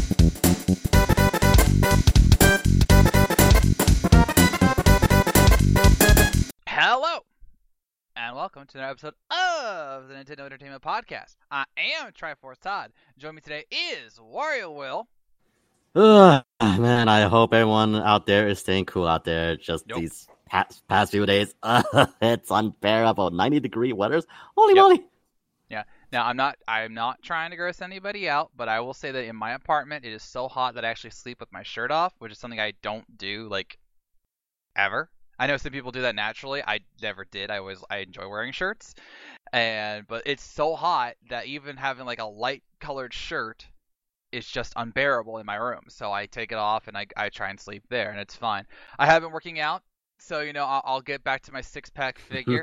Hello, and welcome to another episode of the Nintendo Entertainment Podcast. I am Triforce Todd. Joining me today is Wario Will. Man, I hope everyone out there is staying cool out there. Just these past few days, it's unbearable. 90-degree weathers. Holy moly! Yeah. Now I'm not trying to gross anybody out, but I will say that in my apartment it is so hot that I actually sleep with my shirt off, which is something I don't do like ever. I know some people do that naturally. I never did. I enjoy wearing shirts, but it's so hot that even having like a light colored shirt is just unbearable in my room. So I take it off and I try and sleep there, and it's fine. I have been working out, so I'll get back to my 6-pack figure.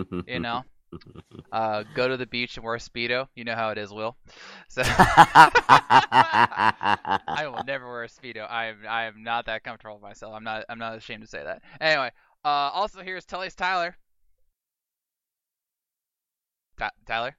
Go to the beach and wear a Speedo. You know how it is, Will. So I will never wear a Speedo. I am not that comfortable with myself. I'm not ashamed to say that. Anyway, also here's Tyler. Tyler?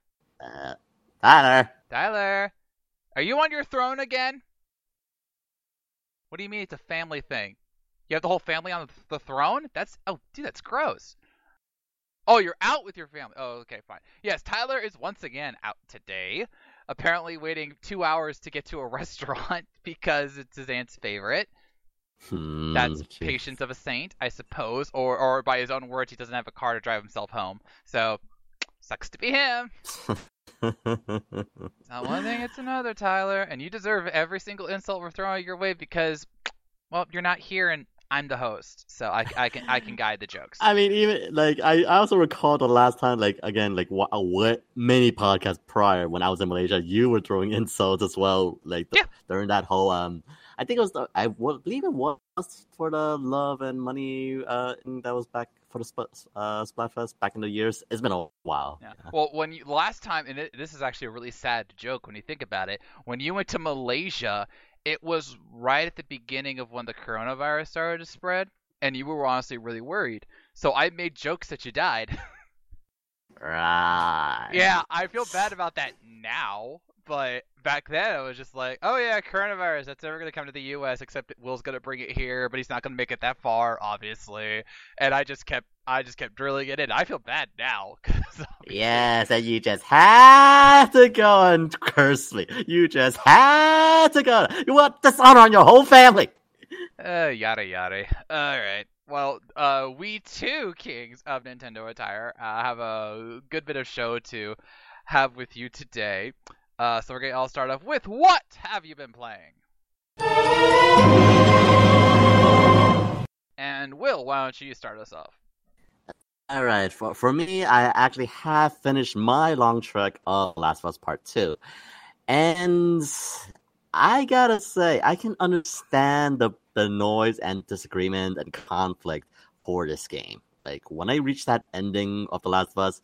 Tyler, are you on your throne again? What do you mean it's a family thing? You have the whole family on the throne? That's gross. Oh, you're out with your family. Oh, okay, fine. Yes, Tyler is once again out today. Apparently waiting 2 hours to get to a restaurant because it's his aunt's favorite. That's patience of a saint, I suppose. Or by his own words, he doesn't have a car to drive himself home. So, sucks to be him. It's not one thing, it's another, Tyler. And you deserve every single insult we're throwing your way because, well, you're not here and I'm the host, so I can guide the jokes. I mean, even like I also recall the last time, like again, like what many podcasts prior when I was in Malaysia, you were throwing insults as well, like during that whole I think it was I believe it was for the Love and Money that was back for the Splatfest back in the years. It's been a while. Yeah. Well, last time, and this is actually a really sad joke when you think about it. When you went to Malaysia, it was right at the beginning of when the coronavirus started to spread, and you were honestly really worried. So I made jokes that you died. Right. Yeah, I feel bad about that now, but back then I was just like, oh yeah, coronavirus, that's never going to come to the U.S., except Will's going to bring it here, but he's not going to make it that far, obviously. And I just kept drilling it in. I feel bad now. Yes, and you just had to go and curse me. You just had to go. You want dishonor on your whole family. Yada yada. All right. Well, we two kings of Nintendo attire have a good bit of show to have with you today. So we're going to all start off with, what have you been playing? And Will, why don't you start us off? All right, for me, I actually have finished my long trek of Last of Us Part 2. And I gotta say, I can understand the noise and disagreement and conflict for this game. Like, when I reach that ending of The Last of Us,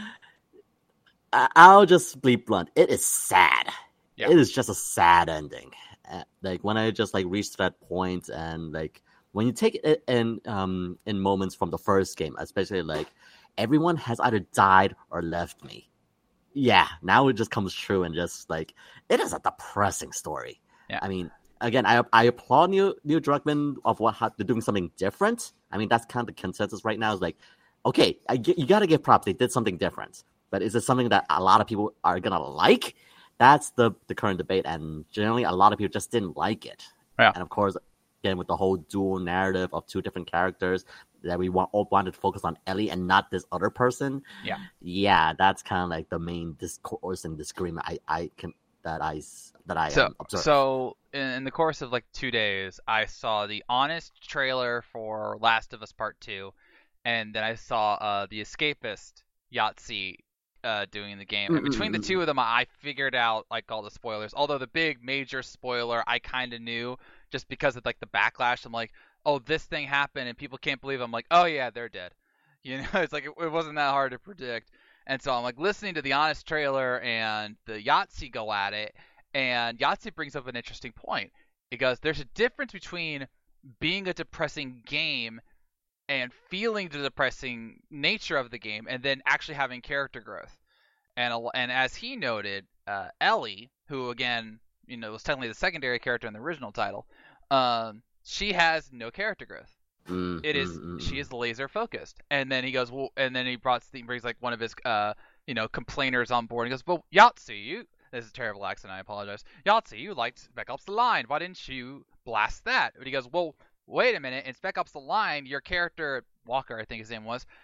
I'll just be blunt. It is sad. Yeah. It is just a sad ending. Like, when I just, like, reached that point and, like, when you take it in moments from the first game, especially like everyone has either died or left me. Yeah, now it just comes true and just like it is a depressing story. Yeah. I mean, again, I applaud Neil Druckmann of they're doing something different. I mean, that's kind of the consensus right now. Is like, okay, you got to give props. They did something different, but is it something that a lot of people are gonna like? That's the current debate, and generally, a lot of people just didn't like it. Yeah. And of course, again, with the whole dual narrative of two different characters that we all wanted to focus on Ellie and not this other person. Yeah, that's kind of like the main discourse and disagreement I observed. So in the course of like 2 days, I saw the honest trailer for Last of Us Part 2, and then I saw the Escapist Yahtzee doing the game. And between the two of them, I figured out like all the spoilers. Although the big major spoiler I kind of knew just because of like the backlash. I'm like, oh, this thing happened and people can't believe it. I'm like, oh yeah, they're dead. It's like it wasn't that hard to predict. And so I'm like listening to the honest trailer and the Yahtzee go at it, and Yahtzee brings up an interesting point. He goes, there's a difference between being a depressing game and feeling the depressing nature of the game, and then actually having character growth. And as he noted, Ellie, who again was technically the secondary character in the original title, she has no character growth. She is laser focused. And then he goes, well, and then he brings like one of his complainers on board. And he goes, well, Yahtzee, this is a terrible accent, I apologize. Yahtzee, you liked Spec Ops: The Line. Why didn't you blast that? But he goes, well, wait a minute. In Spec Ops: The Line, your character, Walker, I think his name was,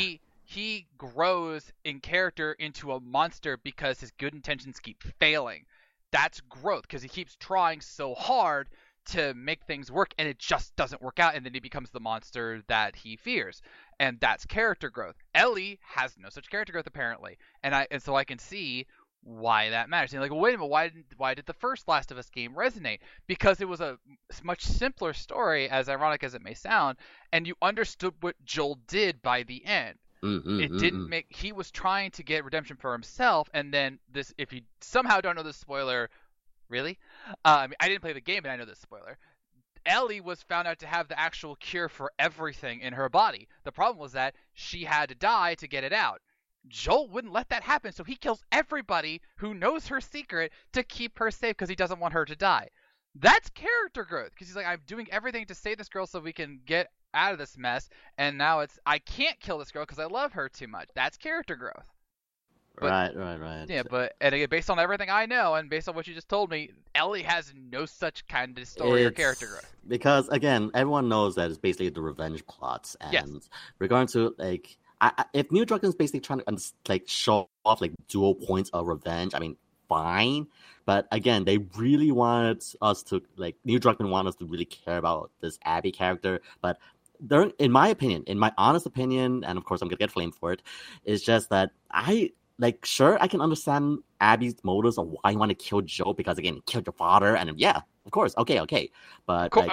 he grows in character into a monster because his good intentions keep failing. That's growth, because he keeps trying so hard to make things work, and it just doesn't work out, and then he becomes the monster that he fears, and that's character growth. Ellie has no such character growth apparently, and so I can see why that matters. And you're like, well, wait a minute, why did the first Last of Us game resonate? Because it was a much simpler story, as ironic as it may sound, and you understood what Joel did by the end. It didn't make. He was trying to get redemption for himself, and then this. If you somehow don't know this spoiler, really, I didn't play the game, and I know this spoiler. Ellie was found out to have the actual cure for everything in her body. The problem was that she had to die to get it out. Joel wouldn't let that happen, so he kills everybody who knows her secret to keep her safe because he doesn't want her to die. That's character growth, because he's like, I'm doing everything to save this girl so we can get out of this mess, and now I can't kill this girl because I love her too much. That's character growth. But, right. Yeah, and again, based on everything I know and based on what you just told me, Ellie has no such kind of story or character growth. Because again, everyone knows that it's basically the revenge plots, and regarding to like, if Neil Druckmann's basically trying to show off like dual points of revenge, I mean, fine. But again, they really wanted us to Neil Druckmann wanted us to really care about this Abby character, but in my honest opinion, and of course I'm gonna get flamed for it, is just that sure, I can understand Abby's motives of why you want to kill Joe, because again, he killed your father, and yeah, of course, okay. But can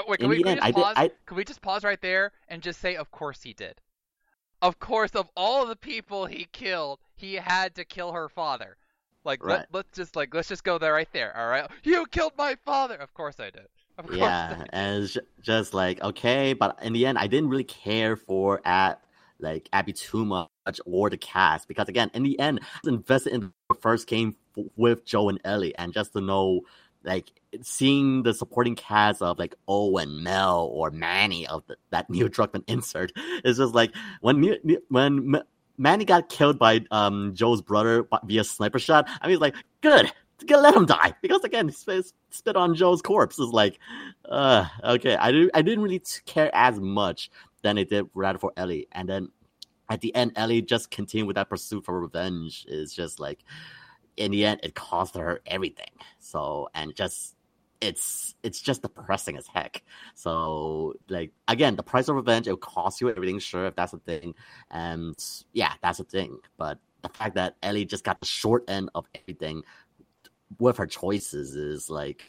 we just pause right there and just say, of course he did. Of course, of all the people he killed, he had to kill her father. Right. Let's just go there right there. All right, you killed my father. Of course I did. Of course I did. And it's just okay, but in the end, I didn't really care for Abby too much or the cast, because again, in the end, I was invested in the first game with Joe and Ellie, and just to know seeing the supporting cast of Owen, Mel, or Manny of that Neil Druckmann insert is just when Manny got killed by Joe's brother via sniper shot, I mean, it's good. Let him die, because again, spit on Joe's corpse is okay. I didn't really care as much than it did rather for Ellie, and then at the end, Ellie just continued with that pursuit for revenge. Is just in the end, it cost her everything. So, and just it's just depressing as heck. So again, the price of revenge, it'll cost you everything, sure, if that's the thing, and yeah, that's the thing. But the fact that Ellie just got the short end of everything with her choices is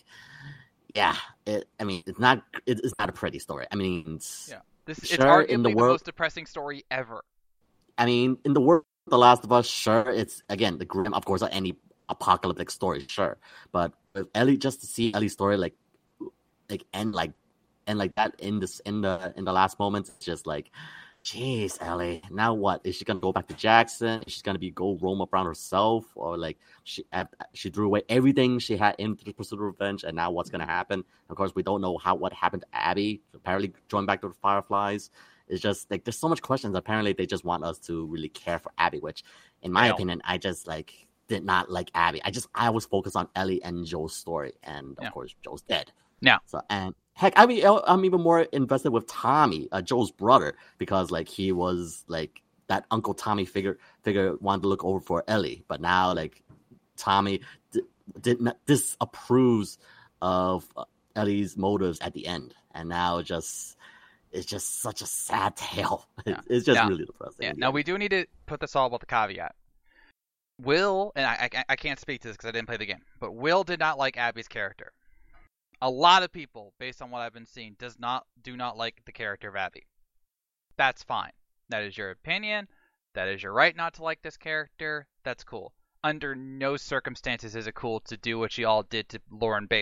it's not a pretty story. I mean, it's arguably the most depressing story ever. I mean, in the world of The Last of Us, sure, it's again the grim, of course, like any apocalyptic story, sure. But with Ellie, just to see Ellie's story end like that in the last moments, it's just jeez, Ellie, now what? Is she gonna go back to Jackson? Is she gonna go roam around herself, or she threw away everything she had in the pursuit of revenge, and now what's gonna happen? Of course, we don't know what happened to Abby. Apparently, joined back to the Fireflies. It's just there's so much questions. Apparently, they just want us to really care for Abby, which, in my opinion, I just did not like Abby. I was focused on Ellie and Joe's story, and of course, Joe's dead. Yeah. So and. Heck, I'm even more invested with Tommy, Joe's brother, because he was that Uncle Tommy figure wanted to look over for Ellie, but now Tommy did not disapproves of Ellie's motives at the end, and now it's just such a sad tale. Yeah. It's just really depressing. Yeah. Now we do need to put this all about the caveat. Will, and I can't speak to this because I didn't play the game, but Will did not like Abby's character. A lot of people, based on what I've been seeing, do not like the character of Abby. That's fine. That is your opinion. That is your right not to like this character. That's cool. Under no circumstances is it cool to do what you all did to Lauren Bailey.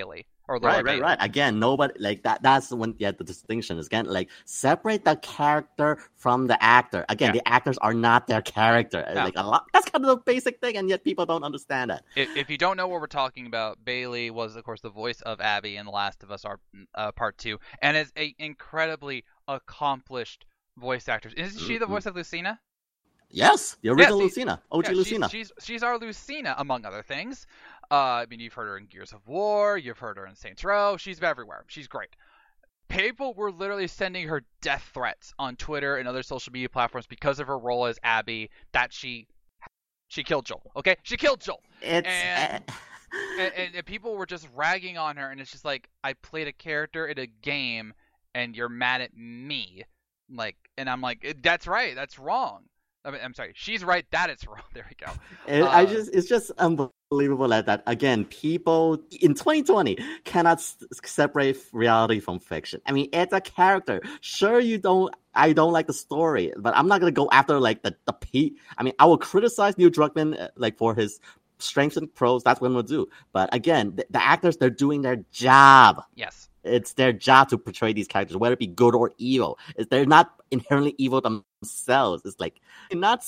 or Laura Bailey. Right. Again, nobody like that. That's when the distinction is again separate the character from the actor. Again, the actors are not their character. Yeah. Like a lot. That's kind of the basic thing, and yet people don't understand that. If you don't know what we're talking about, Bailey was, of course, the voice of Abby in The Last of Us Part 2, and is a incredibly accomplished voice actor. Isn't she the voice of Lucina? Yes, the original Lucina, OG Lucina. She's our Lucina, among other things. I mean, you've heard her in Gears of War, you've heard her in Saints Row. She's everywhere. She's great. People were literally sending her death threats on Twitter and other social media platforms because of her role as Abby. That she killed Joel. Okay, she killed Joel. And people were just ragging on her, and it's just like, I played a character in a game, and you're mad at me. Like, and I'm like, that's right. That's wrong. I mean, I'm sorry. She's right. That is wrong. There we go. It's just unbelievable that again, people in 2020 cannot separate reality from fiction. I mean, it's a character. Sure, I don't like the story, but I'm not gonna go after like the I mean, I will criticize Neil Druckmann like for his strengths and pros. That's what we'll do. But again, the actors, they're doing their job. Yes. It's their job to portray these characters, whether it be good or evil. They're not inherently evil themselves. It's like, you not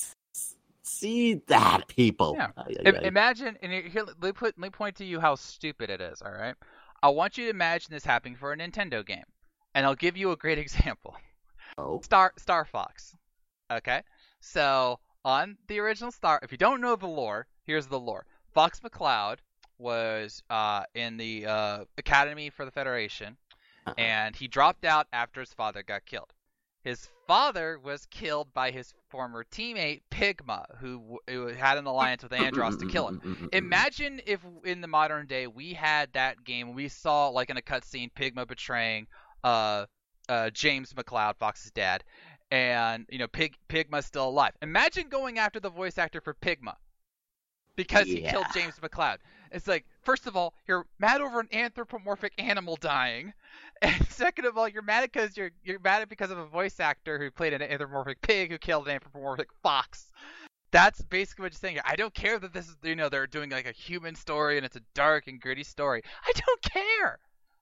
see that, people. Yeah. Imagine, and here, let me point to you how stupid it is, all right? I want you to imagine this happening for a Nintendo game, and I'll give you a great example. Oh. Star Fox. Okay? So, on the original if you don't know the lore, here's the lore. Fox McCloud was in the Academy for the Federation, and he dropped out after his father got killed. His father was killed by his former teammate Pigma, who had an alliance with Andross to kill him. Imagine if in the modern day we had that game, we saw like in a cutscene Pigma betraying James McCloud, Fox's dad, and Pigma's still alive. Imagine going after the voice actor for Pigma because he killed James McCloud. It's like, first of all, you're mad over an anthropomorphic animal dying, and second of all, you're mad because you're mad because of a voice actor who played an anthropomorphic pig who killed an anthropomorphic fox. That's basically what you're saying here. I don't care that this is, they're doing like a human story and it's a dark and gritty story. I don't care.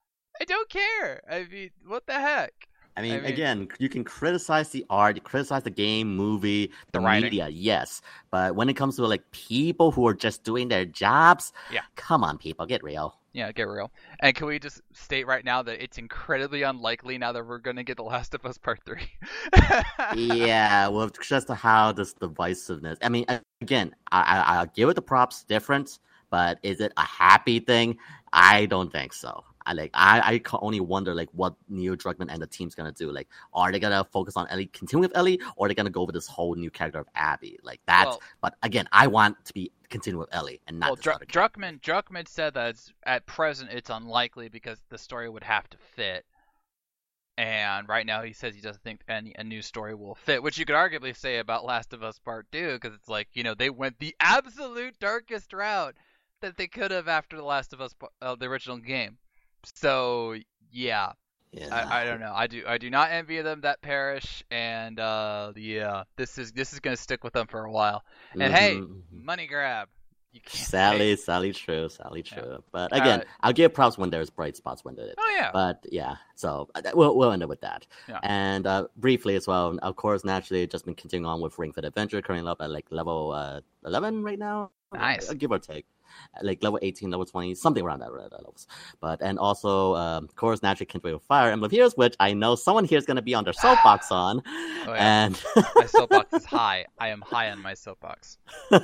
I mean, what the heck? I mean, again, you can criticize the art, you criticize the game, movie, the media, yes. But when it comes to like people who are just doing their jobs, come on, people, get real. Yeah, get real. And can we just state right now that it's incredibly unlikely now that we're going to get The Last of Us Part 3? Yeah, well, just how this divisiveness. I mean, again, I'll give it the props, different, but is it a happy thing? I don't think so. I only wonder like what Neil Druckmann and the team's gonna do. Like, are they gonna focus on Ellie, continue with Ellie, or are they gonna go with this whole new character of Abby? Like that. Well, but again, I want to continue with Ellie and not. Well, Druckmann said that at present it's unlikely because the story would have to fit. And right now he says he doesn't think a new story will fit, which you could arguably say about Last of Us Part 2, because it's like, they went the absolute darkest route that they could have after The Last of Us, the original game. So yeah. I don't know. I do not envy them that perish, and this is gonna stick with them for a while. And hey, money grab. Sally, true. Yeah. But again, I'll give props when there's bright spots when there is. Oh yeah. But yeah, so we'll end up with that. Yeah. And briefly as well, of course, naturally, just been continuing on with Ring Fit Adventure, currently up at like level 11 right now. Nice. Give or take. Like level 18, level 20, something around that levels. But and also, of course, naturally, Can't Wait with Fire Emblem Heroes, which I know someone here is going to be on their soapbox on. Oh, yeah. And my soapbox is high. I am high on my soapbox.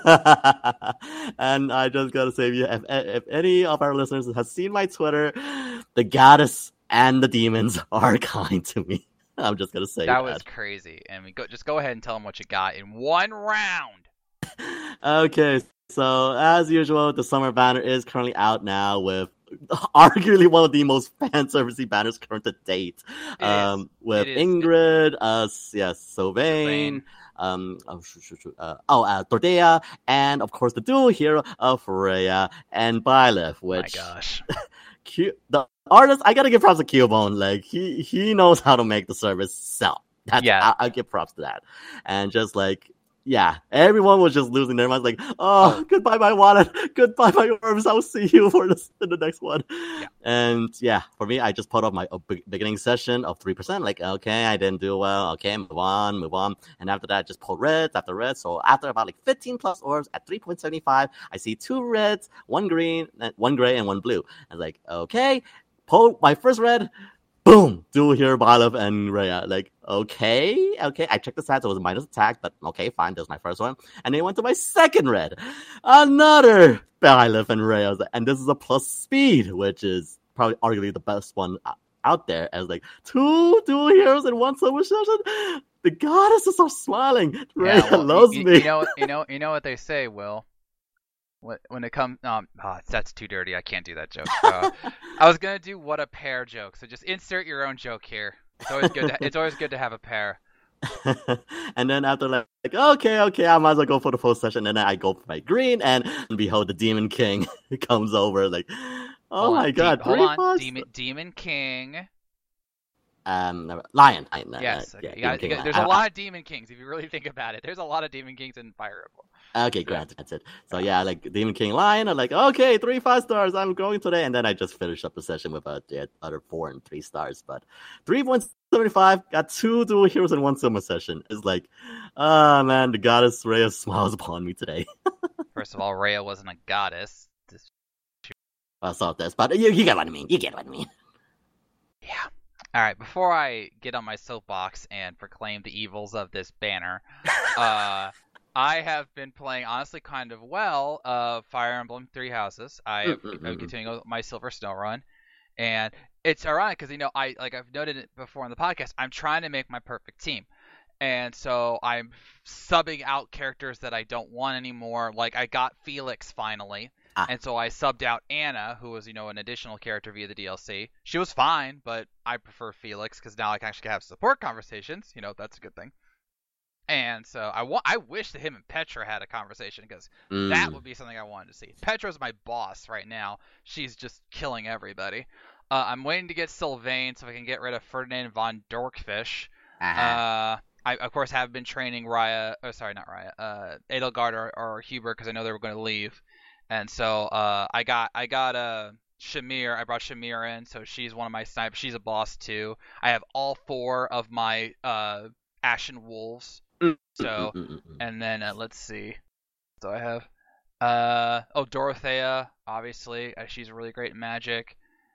And I just gotta say, if any of our listeners has seen my Twitter, the goddess and the demons are kind to me. I'm just gonna say that was crazy. And just go ahead and tell them what you got in one round. Okay. So, as usual, the summer banner is currently out now with arguably one of the most fan-servicey banners current to date. With Ingrid, Sylvain, Dordea, and of course the dual hero of Freya and Byleth, which... My gosh. The artist, I gotta give props to Cubone. Like, he knows how to make the service sell. I'll give props to that. And just like... yeah, everyone was just losing their minds. Like, oh, goodbye my wallet, goodbye my orbs. I'll see you in the next one. Yeah. And yeah, for me, I just put off my beginning session of 3%. Like, okay, I didn't do well. Okay, move on. And after that, just pull reds after reds. So after about like 15 plus orbs at 3.75, I see 2 reds, 1 green, 1 gray, and 1 blue. I was like, okay, pull my first red. Boom! Dual hero Byleth and Rhea. Like, okay. I checked the stats. It was a minus attack, but okay, fine. That was my first one. And then went to my second red. Another Byleth and Rhea. And this is a plus speed, which is probably arguably the best one out there. As like 2 dual heroes in 1 summer session. The goddesses are smiling. Rhea loves me. You know what they say, Will. When it comes, that's too dirty. I can't do that joke. I was gonna do what a pair joke. So just insert your own joke here. It's always good to have a pair. And then after like okay, I might as well go for the full session. And then I go for my green, and behold, the Demon King comes over. Like, oh my god! Hold on, Demon King. Lion. Yes. Okay. There's a lot of Demon Kings if you really think about it. There's a lot of Demon Kings in Fire Emblem. Okay, granted, that's it. So yeah, like Demon King Lion, I'm like, okay, 3 5-stars, I'm going today, and then I just finished up the session with the other 4 and 3 stars. But 3.75 got 2 dual heroes in 1 summer session. It's like, man, the goddess Rhea smiles upon me today. First of all, Rhea wasn't a goddess. I saw this, but you get what I mean. Yeah. All right. Before I get on my soapbox and proclaim the evils of this banner, I have been playing, honestly, kind of well, Fire Emblem 3 Houses. I'm continuing with my Silver Snow run. And it's ironic because, I've noted it before on the podcast, I'm trying to make my perfect team. And so I'm subbing out characters that I don't want anymore. Like, I got Felix finally. And so I subbed out Anna, who was, an additional character via the DLC. She was fine, but I prefer Felix because now I can actually have support conversations. That's a good thing. And so I wish that him and Petra had a conversation because that would be something I wanted to see. Petra's my boss right now. She's just killing everybody. I'm waiting to get Sylvain so I can get rid of Ferdinand von Dorkfish. I, of course, have been training Edelgard or Hubert because I know they were going to leave. And so I got Shamir. I brought Shamir in, so she's one of my snipers. She's a boss too. I have all 4 of my Ashen Wolves. So, and then let's see. So I have Dorothea, obviously. She's really great in Magic.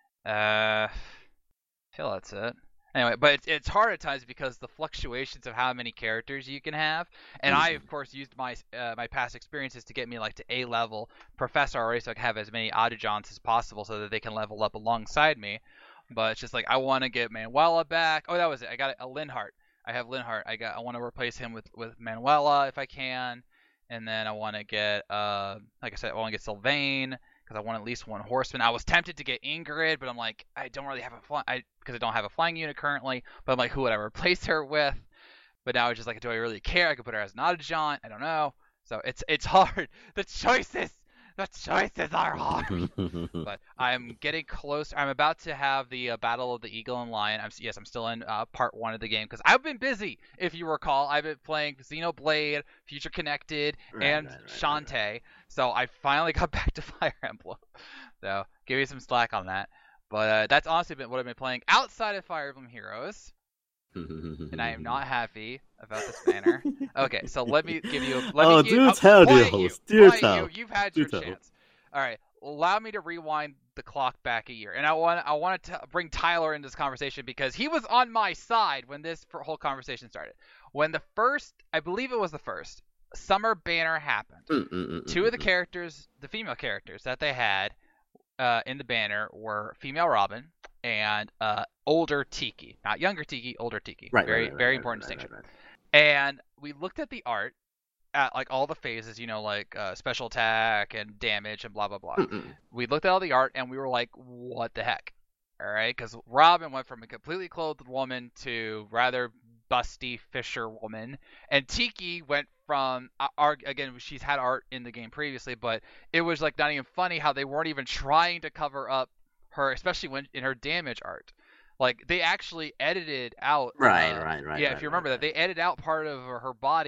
I feel that's it. Anyway, but it's hard at times because the fluctuations of how many characters you can have. And I, of course, used my past experiences to get me like to A level Professor already, so I can have as many Adjujants as possible so that they can level up alongside me. But it's just like I want to get Manuela back. Oh, that was it. I got a Linhardt. I have Linhardt. I want to replace him with Manuela if I can. And then I want to get like I said, I want to get Sylvain because I want at least 1 horseman. I was tempted to get Ingrid, but I'm like, I don't really have because I don't have a flying unit currently. But I'm like, who would I replace her with? But now it's just like, do I really care? I could put her as an Adjujant. I don't know. So it's hard. The choices are hard. But I'm getting close. I'm about to have the Battle of the Eagle and Lion. I'm still in part 1 of the game because I've been busy. If you recall, I've been playing Xenoblade, Future Connected, and Shantae. Right. So I finally got back to Fire Emblem. So give me some slack on that. But that's honestly been what I've been playing outside of Fire Emblem Heroes. And I am not happy about this banner. Okay, so let me give you. Tell, dear host. You've had your chance. All right, allow me to rewind the clock back a year, and I want to bring Tyler into this conversation because he was on my side when this whole conversation started. When I believe it was the first summer banner happened. 2 of the characters, the female characters that they had in the banner were female Robin and older Tiki, not younger Tiki, older Tiki. Very important distinction. Right. And we looked at the art at like all the phases, like special attack and damage and blah blah blah. We looked at all the art and we were like, what the heck? All right, because Robin went from a completely clothed woman to rather busty fisher woman, and Tiki went from again, she's had art in the game previously, but it was like not even funny how they weren't even trying to cover up her, especially when in her damage art. Like they actually edited out right. Yeah, if you remember that, they edited out part of her body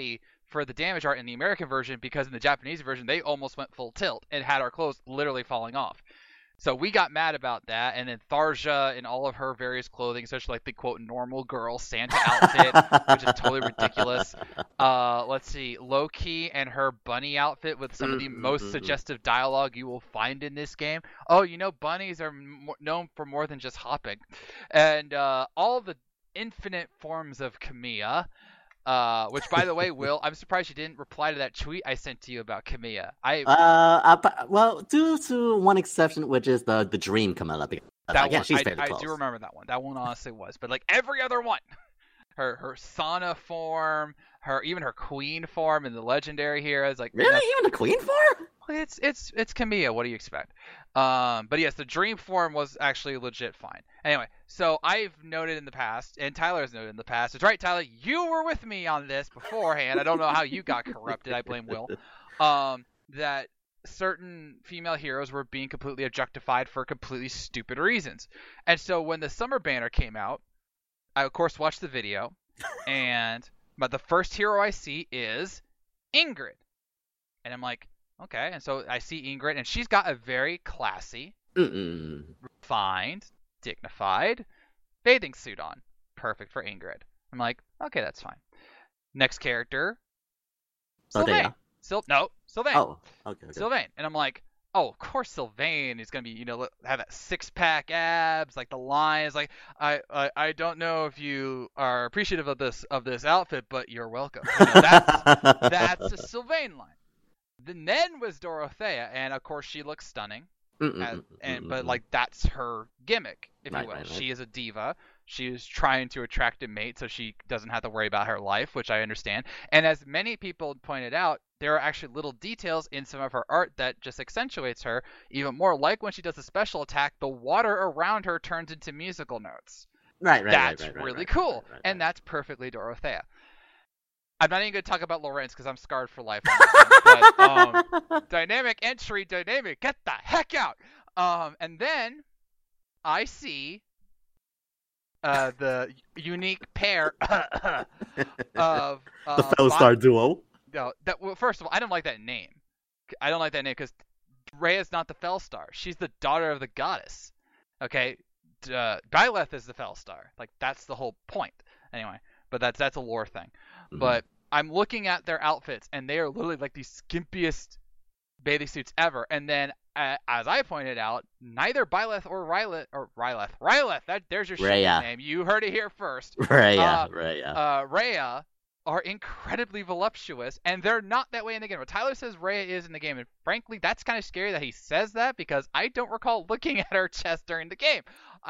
for the damage art in the American version because in the Japanese version they almost went full tilt and had our clothes literally falling off. So we got mad about that, and then Tharja in all of her various clothing, especially like the quote normal girl Santa outfit, which is totally ridiculous. Let's see, Loki and her bunny outfit with some of the most suggestive dialogue you will find in this game. Oh, bunnies are known for more than just hopping, and all the infinite forms of Kamiya. Which, by the way, Will, I'm surprised you didn't reply to that tweet I sent to you about Kamiya. Well, due to one exception, which is the dream Camilla. Because, again, she's fairly close. I do remember that one. That one honestly was, but like every other one, her Sana form, even her Queen form, and the legendary heroes, like really, even the Queen form. It's Kamiya. What do you expect? But yes, the dream form was actually legit fine. Anyway, so I've noted in the past, and Tyler has noted in the past. It's right, Tyler. You were with me on this beforehand. I don't know how you got corrupted. I blame Will. That certain female heroes were being completely objectified for completely stupid reasons. And so when the Summer Banner came out, I of course watched the video, but the first hero I see is Ingrid, and I'm like, okay. And so I see Ingrid, and she's got a very classy, refined, dignified bathing suit on. Perfect for Ingrid. I'm like, okay, that's fine. Next character, Sylvain. Sylvain. Oh, okay. Sylvain. And I'm like, oh, of course Sylvain is going to be, have that six-pack abs, like the lines. Like, I don't know if you are appreciative of this outfit, but you're welcome. That's a Sylvain line. Then was Dorothea, and of course she looks stunning, but like that's her gimmick, if you will. Right. She is a diva. She is trying to attract a mate, so she doesn't have to worry about her life, which I understand. And as many people pointed out, there are actually little details in some of her art that just accentuates her even more. Like when she does a special attack, the water around her turns into musical notes. Right. That's really cool, and that's perfectly Dorothea. I'm not even going to talk about Lorenz because I'm scarred for life on this one, but dynamic entry, get the heck out. And then I see the unique pair of the Fellstar duo. No, well, first of all, I don't like that name. I don't like that name because Rhea's not the Fellstar. She's the daughter of the goddess. Okay, Byleth is the Fellstar. Like that's the whole point. Anyway, but that's a lore thing. But I'm looking at their outfits, and they are literally like the skimpiest bathing suits ever. And then, as I pointed out, neither Byleth or Ryleth, there's your shit name. You heard it here first. Rhea are incredibly voluptuous, and they're not that way in the game. But Tyler says Rhea is in the game, and frankly, that's kind of scary that he says that because I don't recall looking at her chest during the game.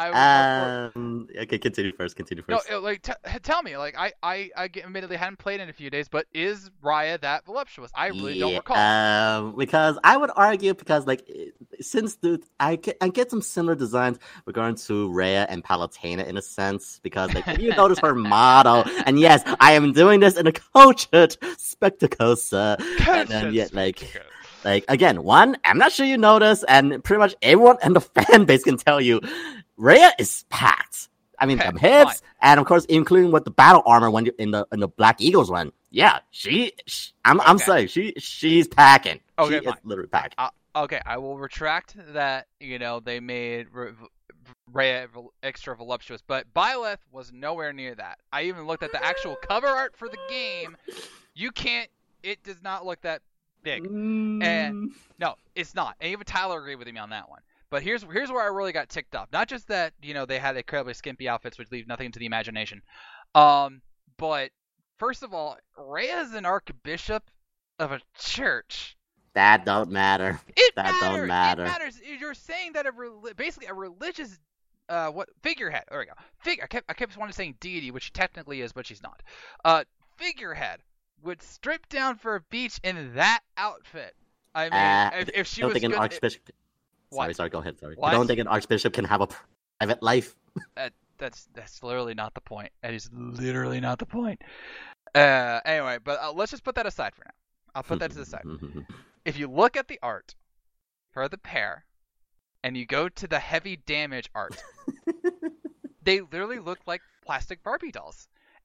Okay, continue first. No, tell me. Like, I admittedly hadn't played in a few days, but is Rhea that voluptuous? I really don't recall. Because I would argue, since I get some similar designs regarding to Rhea and Palutena in a sense, because if you notice her model, and yes, I am doing this in a cultured spectacosa, and then yet again, I'm not sure you notice, and pretty much everyone in the fan base can tell you, Rhea is packed. I mean, the hips, and of course, including with the battle armor when you're in the Black Eagles run. Yeah, I'm saying she's packing. Okay, she is literally packing. Okay, I will retract that. They made Rhea extra voluptuous, but Byleth was nowhere near that. I even looked at the actual cover art for the game. It does not look that big. And no, it's not. And even Tyler agreed with me on that one. But here's where I really got ticked off. Not just that, they had incredibly skimpy outfits which leave nothing to the imagination. But first of all, Rhea's an archbishop of a church. That don't matter. Don't matter. It matters. You're saying that basically a religious figurehead. There we go. I kept wanting to say deity, which she technically is, but she's not. Figurehead would strip down for a beach in that outfit. I mean, if she was good, archbishop. What? Sorry, go ahead. Sorry. What? I don't think an archbishop can have a private life. That's literally not the point. That is literally not the point. Anyway, but let's just put that aside for now. I'll put that to the side. If you look at the art for the pair, and you go to the heavy damage art, they literally look like plastic Barbie dolls.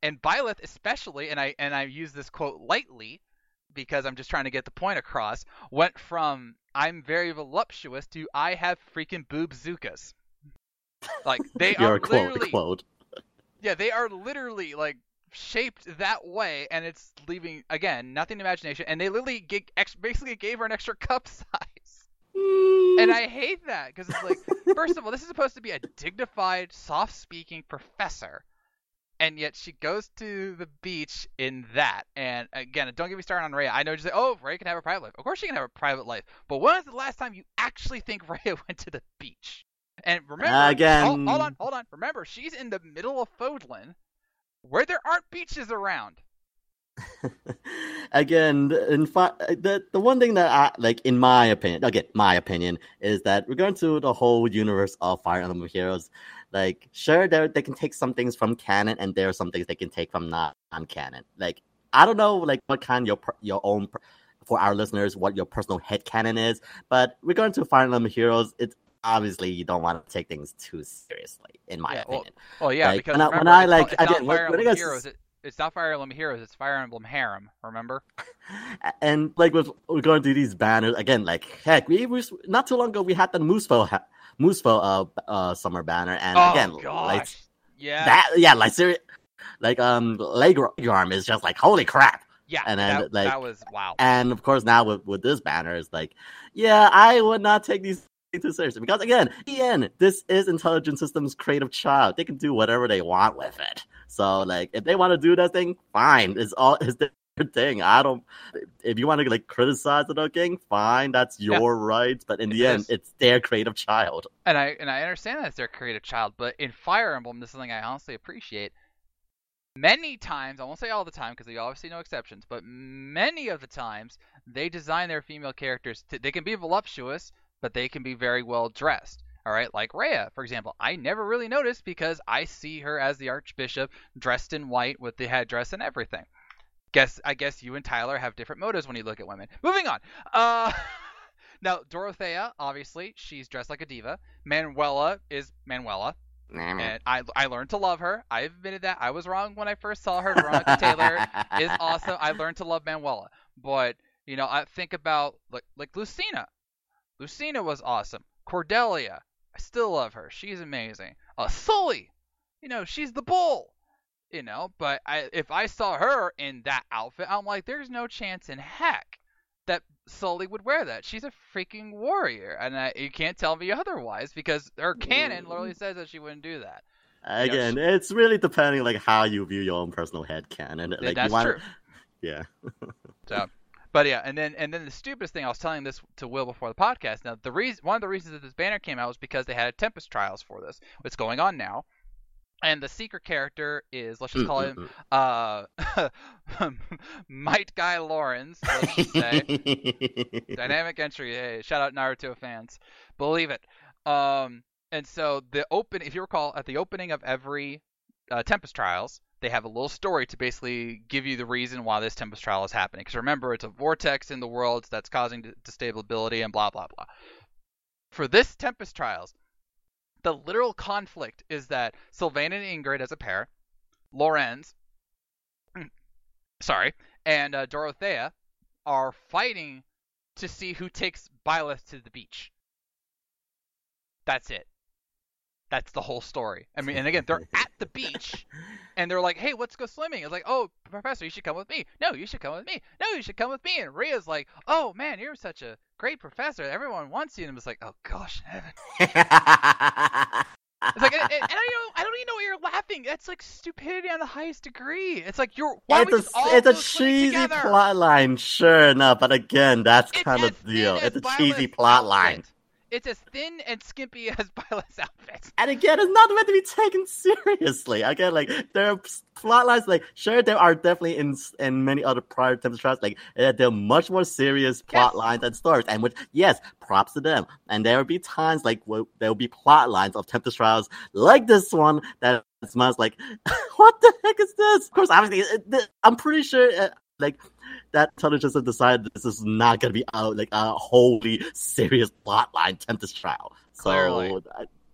And Byleth especially, and I use this quote lightly because I'm just trying to get the point across, went from I'm very voluptuous to I have freaking boobzookas. Like they Your are literally quote. Yeah, they are literally like shaped that way, and it's leaving again nothing to imagination. And they literally basically gave her an extra cup size, and I hate that because it's like, first of all, this is supposed to be a dignified, soft-speaking professor, and yet she goes to the beach in that. And again, don't get me started on Rhea. I know you say, oh, Rhea can have a private life. Of course she can have a private life, but when was the last time you actually think Rhea went to the beach? And remember, again, hold on. Remember, she's in the middle of Fodlan, where there aren't beaches around. Again, the one thing that I like, in my opinion, is that regarding to the whole universe of Fire Emblem Heroes, like, sure, they can take some things from canon, and there are some things they can take from non-canon. Like, I don't know, like, what kind your own, for our listeners, what your personal headcanon is, but regarding to Fire Emblem Heroes, it's obviously you don't want to take things too seriously, in my opinion. Well, yeah, like, because it's not Fire Emblem Heroes, it's Fire Emblem Harem, remember? And like with regard to these banners, again, like, heck, we not too long ago we had the Musefo summer banner, and again, gosh. Leguarm is just like, holy crap. Yeah, and then that was wow. And of course now with this banner, it's like, yeah, I would not take these too seriously, because again, in the end, this is Intelligent Systems' creative child. They can do whatever they want with it. So like, if they want to do that thing, fine. It's their thing. If you want to like criticize the thing, fine, that's your right. But in the end, it's their creative child. And I understand that it's their creative child, but in Fire Emblem, this is something I honestly appreciate. Many times, I won't say all the time because we obviously no exceptions, but many of the times they design their female characters they can be voluptuous, but they can be very well dressed. All right, like Rhea, for example. I never really noticed because I see her as the Archbishop dressed in white with the headdress and everything. I guess you and Tyler have different motives when you look at women. Moving on. Now, Dorothea, obviously, she's dressed like a diva. Manuela is Manuela. And I learned to love her. I admitted that. I was wrong when I first saw her. Veronica Taylor is awesome. I learned to love Manuela. But, I think about, like Lucina. Lucina was awesome. Cordelia, I still love her. She's amazing. Sully, she's the bull. But if I saw her in that outfit, I'm like, there's no chance in heck that Sully would wear that. She's a freaking warrior, and you can't tell me otherwise because her canon literally says that she wouldn't do that. Again, it's really depending like how you view your own personal headcanon. Like, that's true. Yeah. So. But yeah, and then the stupidest thing, I was telling this to Will before the podcast. Now, one of the reasons that this banner came out was because they had a Tempest Trials for this. It's going on now, and the secret character is, let's just call him Might Guy Lawrence. Let's just say dynamic entry. Hey, shout out Naruto fans, believe it. And so if you recall, at the opening of every Tempest Trials, they have a little story to basically give you the reason why this Tempest Trial is happening. Because remember, it's a vortex in the world that's causing destability and blah, blah, blah. For this Tempest Trials, the literal conflict is that Sylvain and Ingrid as a pair, Lorenz, and Dorothea are fighting to see who takes Byleth to the beach. That's it. That's the whole story. I mean, and again, they're at the beach, and they're like, hey, let's go swimming. It's like, oh, Professor, you should come with me. No, you should come with me. No, you should come with me. And Rhea's like, oh, man, you're such a great professor. Everyone wants you. And it's like, oh, gosh, heaven. It's like, and I don't even know why you're laughing. That's like stupidity on the highest degree. It's like, it's a cheesy plot line, sure enough, but again, that's kind of the deal. It's a cheesy plot line. It's as thin and skimpy as Byleth's outfit. And again, it's not meant to be taken seriously. Again, like, there are plot lines, like, sure, there are definitely in many other prior Tempest Trials, like, there are much more serious plot lines and stories, and which, yes, props to them. And there will be times, like, there will be plot lines of Tempest Trials like this one that smells like, what the heck is this? Of course, obviously, I'm pretty sure, that Intelligence has decided this is not going to be a wholly serious plotline Tempest Trial. So, clearly.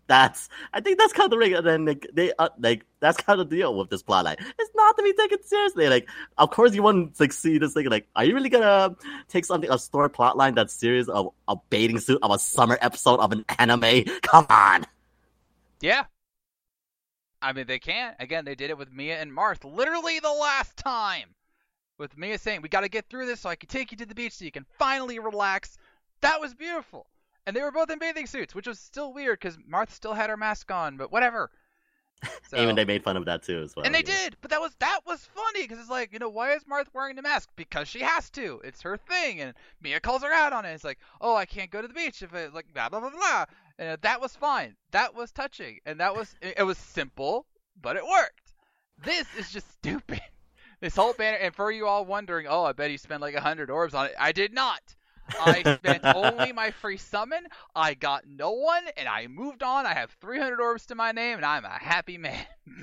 I think that's kind of the ring. And then they that's kind of the deal with this plotline. It's not to be taken seriously. Like, of course you want to see this thing. Like, are you really gonna take a story plotline that's serious of a bathing suit of a summer episode of an anime? Come on. Yeah. I mean, they can. Again, they did it with Mia and Marth literally the last time. With Mia saying, we got to get through this so I can take you to the beach so you can finally relax. That was beautiful. And they were both in bathing suits, which was still weird because Martha still had her mask on, but whatever. So, even they made fun of that too as well. And they did, but that was funny because it's like, why is Martha wearing the mask? Because she has to. It's her thing, and Mia calls her out on it. It's like, oh, I can't go to the beach if it's like blah blah blah blah. And that was fine. That was touching, and it was simple, but it worked. This is just stupid. This whole banner, and for you all wondering, oh, I bet he spent like 100 orbs on it. I did not. I spent only my free summon. I got no one, and I moved on. I have 300 orbs to my name, and I'm a happy man.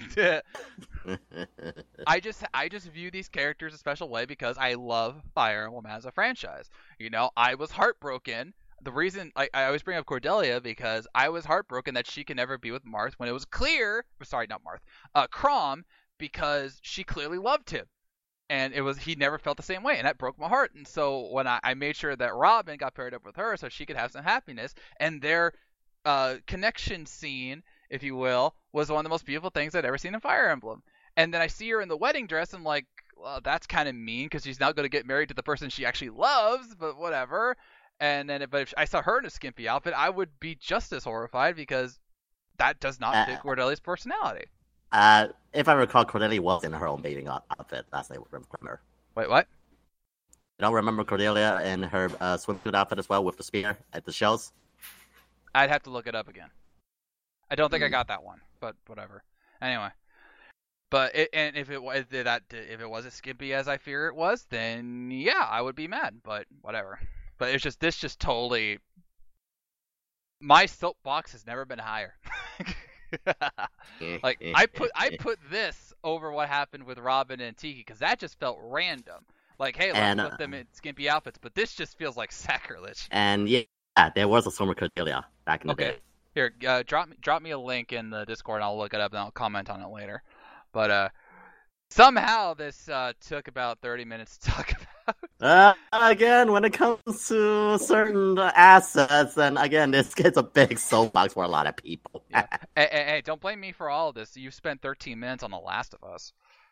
I just view these characters a special way because I love Fire Emblem as a franchise. I was heartbroken. The reason I always bring up Cordelia because I was heartbroken that she could never be with Marth when it was clear. Sorry, not Marth. Chrom, because she clearly loved him. And he never felt the same way, and that broke my heart. And so when I made sure that Robin got paired up with her so she could have some happiness, and their connection scene, if you will, was one of the most beautiful things I'd ever seen in Fire Emblem. And then I see her in the wedding dress, and I'm like, well, that's kind of mean because she's now going to get married to the person she actually loves, but whatever. And then, but if I saw her in a skimpy outfit, I would be just as horrified because that does not fit Cordelia's personality. If I recall, Cordelia was in her own bathing outfit last I remember. Wait, what? You don't remember Cordelia in her swimsuit outfit as well with the spear at the shells? I'd have to look it up again. I don't think I got that one, but whatever. Anyway, if it was as skimpy as I fear it was, then yeah, I would be mad. But whatever. But this just totally. My soapbox has never been higher. Like I put this over what happened with Robin and Tiki because that just felt random. Like, hey, let's put them in skimpy outfits, but this just feels like sacrilege. And yeah, there was a summer Cordelia back in the day. Here, drop me a link in the Discord, and I'll look it up and I'll comment on it later. But somehow this took about 30 minutes to talk about. Again, when it comes to certain assets, then again, this gets a big soapbox for a lot of people. Yeah. Hey, don't blame me for all of this. You spent 13 minutes on The Last of Us.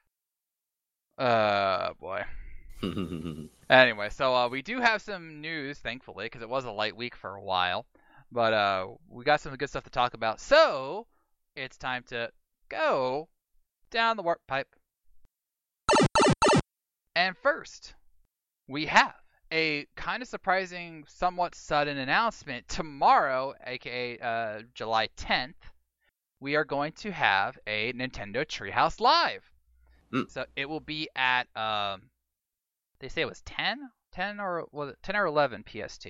Boy. Anyway, so we do have some news, thankfully, because it was a light week for a while. But we got some good stuff to talk about. So it's time to go down the warp pipe. And first, we have a kind of surprising, somewhat sudden announcement. Tomorrow, aka July 10th, we are going to have a Nintendo Treehouse Live. So it will be at, they say it was 10 or 11 PST.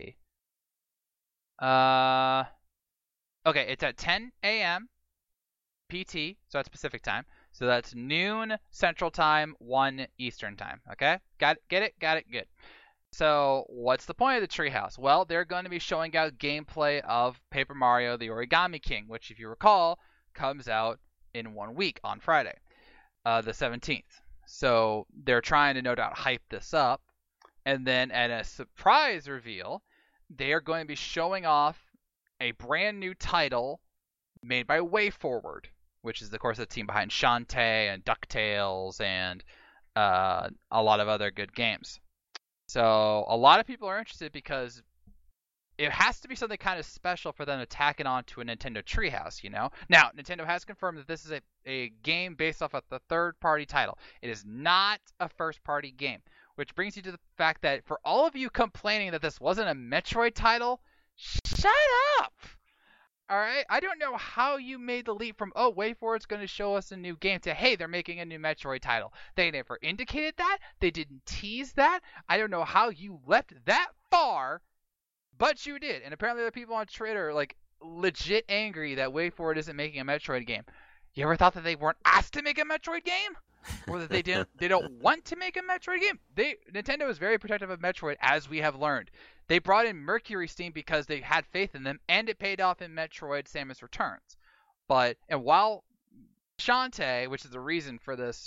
Okay, it's at 10 a.m. PT, so that's Pacific time. So that's noon Central Time, 1 Eastern Time. Okay? Get it? Good. So what's the point of the Treehouse? Well, they're going to be showing out gameplay of Paper Mario The Origami King, which, if you recall, comes out in 1 week on Friday, the 17th. So they're trying to no doubt hype this up. And then at a surprise reveal, they are going to be showing off a brand new title made by WayForward, which is, of course, the team behind Shantae and DuckTales and a lot of other good games. So a lot of people are interested because it has to be something kind of special for them to tack it on to a Nintendo Treehouse, Now, Nintendo has confirmed that this is a game based off of the third-party title. It is not a first-party game, which brings you to the fact that for all of you complaining that this wasn't a Metroid title, shut up! Alright, I don't know how you made the leap from, WayForward's going to show us a new game to, hey, they're making a new Metroid title. They never indicated that. They didn't tease that. I don't know how you leapt that far, but you did. And apparently there are people on Twitter, legit angry that WayForward isn't making a Metroid game. You ever thought that they weren't asked to make a Metroid game? Or that they don't want to make a Metroid game? Nintendo is very protective of Metroid, as we have learned. They brought in Mercury Steam because they had faith in them, and it paid off in Metroid Samus Returns. And while Shantae, which is the reason for this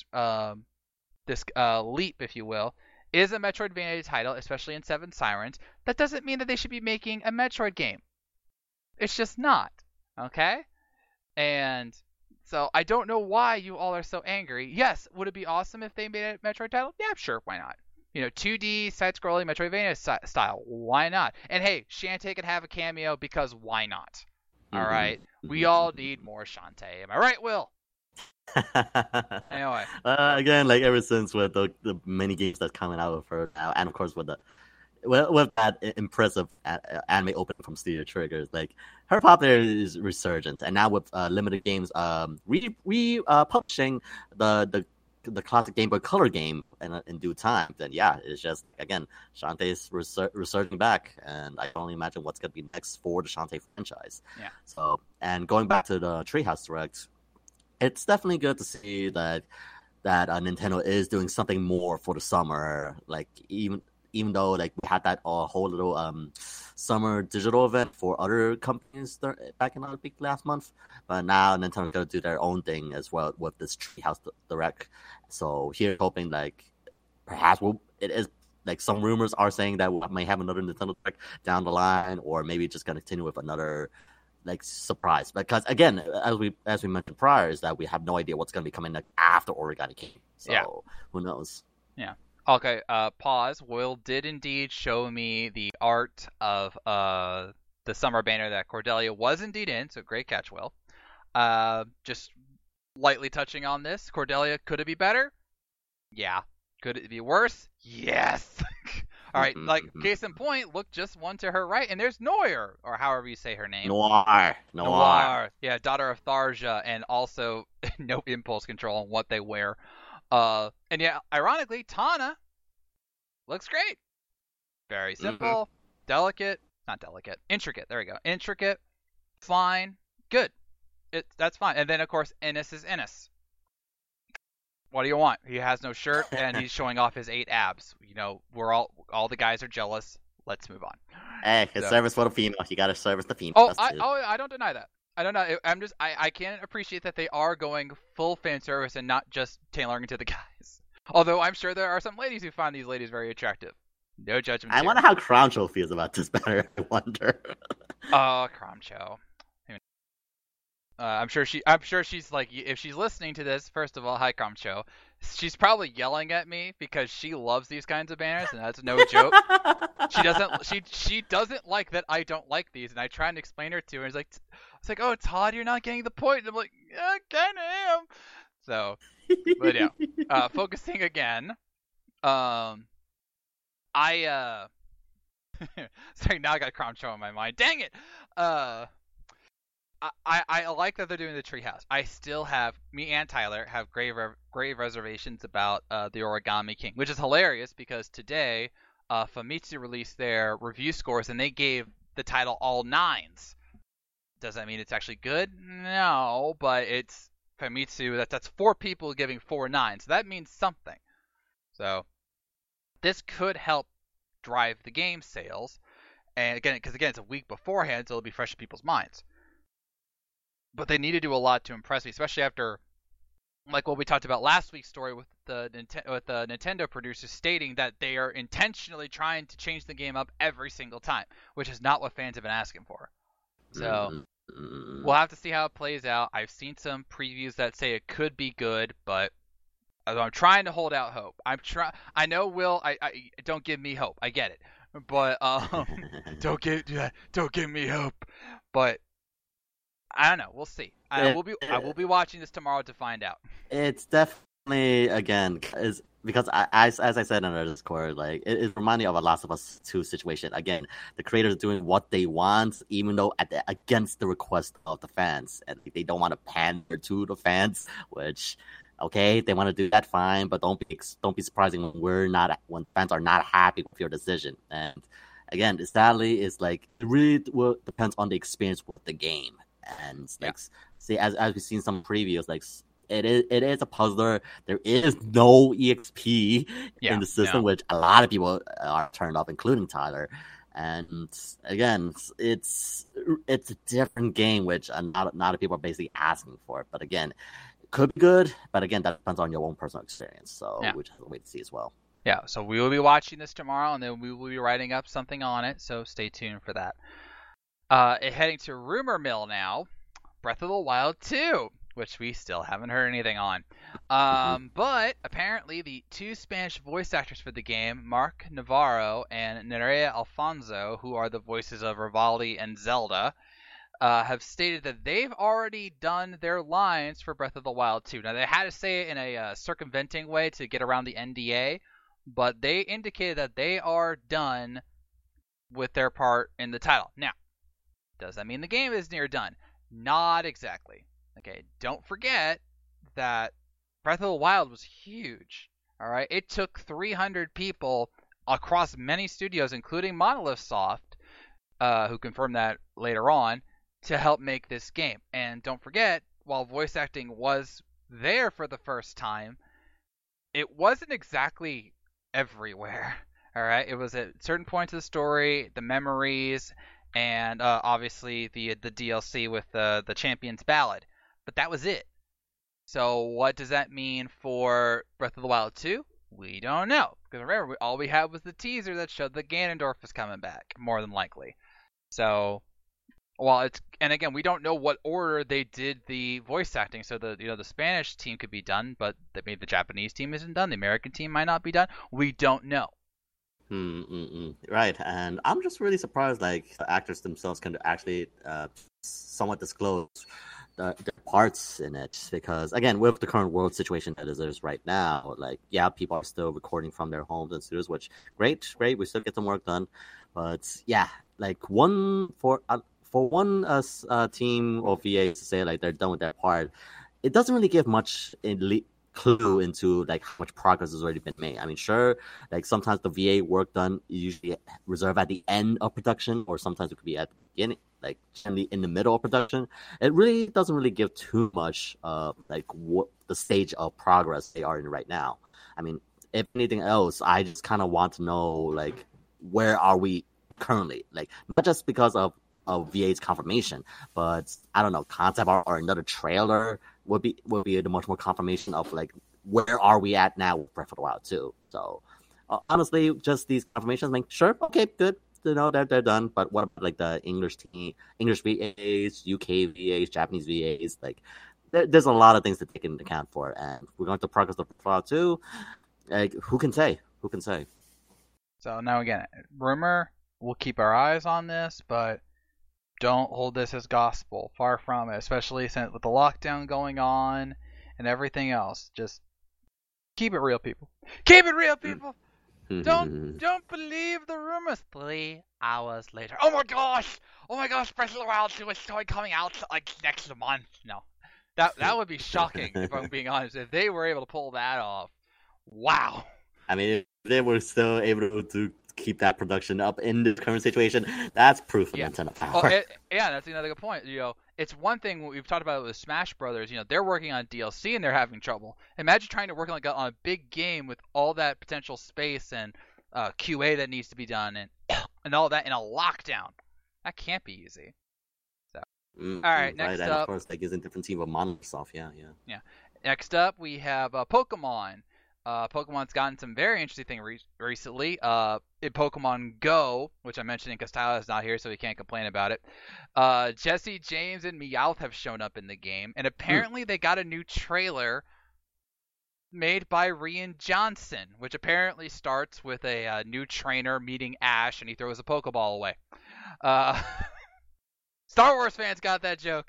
leap, if you will, is a Metroidvania title, especially in Seven Sirens, that doesn't mean that they should be making a Metroid game. It's just not, okay? And so I don't know why you all are so angry. Yes, would it be awesome if they made a Metroid title? Yeah, sure, why not? 2D side-scrolling Metroidvania style, why not? And hey, Shantae can have a cameo because why not? All right, we all need more Shantae. Am I right, Will? Anyway, again, like ever since with the many games that's coming out of her now, and of course with that impressive anime opening from Studio Triggers, like her popularity is resurgent, and now with limited games, publishing the classic Game Boy Color game in due time, then yeah, it's just again Shantae's resurging back, and I can only imagine what's gonna be next for the Shantae franchise. Yeah. So, and going back to the Treehouse Direct, it's definitely good to see that Nintendo is doing something more for the summer. Like even though like we had that whole little summer digital event for other companies back in our week last month, but now Nintendo's gonna do their own thing as well with this Treehouse Direct. So here, hoping like perhaps it is like some rumors are saying that we may have another Nintendo Direct down the line, or maybe just gonna continue with another like surprise, because again, as we mentioned prior, is that we have no idea what's going to be coming like after Origami King. So who knows? Yeah. Okay. Pause. Will did indeed show me the art of the summer banner that Cordelia was indeed in. So great catch, Will. Just lightly touching on this, Cordelia, could it be better? Yeah. Could it be worse? Yes. All right, like case in point, look just one to her right, and there's Noir, or however you say her name. Noir. Yeah, daughter of Tharja, and also no impulse control on what they wear. And yeah, ironically, Tana looks great. Very simple, intricate. There we go. Intricate, fine, good. That's fine. And then of course, Ennis is Ennis. What do you want? He has no shirt and he's showing off his 8 abs. We're all the guys are jealous. Let's move on. Hey, it's service for the female. You gotta service the female. I don't deny that. I don't know. I can appreciate that they are going full fan service and not just tailoring to the guys. Although I'm sure there are some ladies who find these ladies very attractive. No judgment. I wonder how Cromcho feels about this better. I wonder. Cromcho. I'm sure she's like, if she's listening to this, first of all, hi Cromcho. She's probably yelling at me because she loves these kinds of banners, and that's no joke. She doesn't like that I don't like these, and I try and explain her to her. It's like, oh Todd, you're not getting the point. And I'm like, yeah, I kinda am. So, but yeah, focusing again. Sorry, now I got Cromcho in my mind. Dang it. I like that they're doing the Treehouse. I still have, me and Tyler have grave reservations about the Origami King, which is hilarious because today Famitsu released their review scores and they gave the title all 9s. Does that mean it's actually good? No, but it's Famitsu. That's 4 people giving 4 9s. So that means something. So this could help drive the game sales, and again, because it's a week beforehand, so it'll be fresh in people's minds. But they need to do a lot to impress me, especially after, like what we talked about last week's story with the Nintendo producers stating that they are intentionally trying to change the game up every single time, which is not what fans have been asking for. So we'll have to see how it plays out. I've seen some previews that say it could be good, but I'm trying to hold out hope. I know, Will. I don't give me hope. I get it, but don't give me hope. But I don't know. We'll see. I will be watching this tomorrow to find out. It's definitely because as I said in our Discord, like it reminds me of a Last of Us 2 situation. Again, the creators doing what they want, even though against the request of the fans, and they don't want to pander to the fans. Which, okay, they want to do that, fine, but don't be surprising when fans are not happy with your decision. And again, sadly, it's like it really depends on the experience with the game. And like, see, as we've seen some previews, like it is a puzzler. There is no EXP in the system, which a lot of people are turned off, including Tyler. And again, it's a different game, which not a lot of people are basically asking for. But again, it could be good. But again, that depends on your own personal experience. So we just have to wait to see as well. Yeah, so we will be watching this tomorrow, and then we will be writing up something on it. So stay tuned for that. Heading to rumor mill now, Breath of the Wild 2, which we still haven't heard anything on. But apparently the two Spanish voice actors for the game, Mark Navarro and Nerea Alfonso, who are the voices of Rivali and Zelda, have stated that they've already done their lines for Breath of the Wild 2. Now, they had to say it in a circumventing way to get around the NDA, but they indicated that they are done with their part in the title. Now, does that mean the game is near done? Not exactly. Okay, don't forget that Breath of the Wild was huge. All right, it took 300 people across many studios, including Monolith Soft, who confirmed that later on, to help make this game. And don't forget, while voice acting was there for the first time, it wasn't exactly everywhere. All right, it was at certain points of the story, the memories, and obviously the DLC with the Champion's Ballad. But that was it. So what does that mean for Breath of the Wild 2? We don't know. Because remember, all we had was the teaser that showed that Ganondorf was coming back, more than likely. So, and again, we don't know what order they did the voice acting. So the Spanish team could be done, but maybe the Japanese team isn't done. The American team might not be done. We don't know. Right, and I'm just really surprised, like, the actors themselves can actually somewhat disclose their parts in it, because again, with the current world situation that is right now, like, yeah, people are still recording from their homes and studios, which great, we still get some work done, but yeah, like for one team or VA to say like they're done with their part, it doesn't really give much clue into like how much progress has already been made. I mean, sure, like sometimes the VA work done is usually reserved at the end of production, or sometimes it could be at the beginning, like generally in the middle of production. It really doesn't really give too much like what the stage of progress they are in right now. I mean, if anything else, I just kind of want to know like where are we currently, like not just because of VA's confirmation, but I don't know, concept art or another trailer would be the much more confirmation of like where are we at now with Breath of the Wild 2. So honestly, just these confirmations, like sure, okay, good, they're done. But what about like the English VAs, UK VAs, Japanese VAs? Like there's a lot of things to take into account for, and we're going to progress of Breath of the Wild 2. Like who can say? So now again, rumor. We'll keep our eyes on this, but don't hold this as gospel. Far from it, especially since with the lockdown going on and everything else. Just keep it real, people. Keep it real, people. Don't believe the rumors. 3 hours later. Oh my gosh, Breath of the Wild 2 is coming out like next month. No, that would be shocking if I'm being honest. If they were able to pull that off, wow. I mean, if they were still able to keep that production up in the current situation, that's proof of Nintendo power. That's another good point. It's one thing we've talked about with Smash Brothers. They're working on DLC and they're having trouble. Imagine trying to work on a big game with all that potential space and QA that needs to be done and all that in a lockdown. That can't be easy. So, all right, next up. Of course, that gives a different team of Microsoft. Yeah. Next up, we have Pokemon. Pokemon's gotten some very interesting things recently. In Pokemon Go, which I'm mentioning because Tyler is not here, so he can't complain about it. Jesse James and Meowth have shown up in the game, and apparently they got a new trailer made by Rian Johnson, which apparently starts with a new trainer meeting Ash, and he throws a Pokeball away. Star Wars fans got that joke.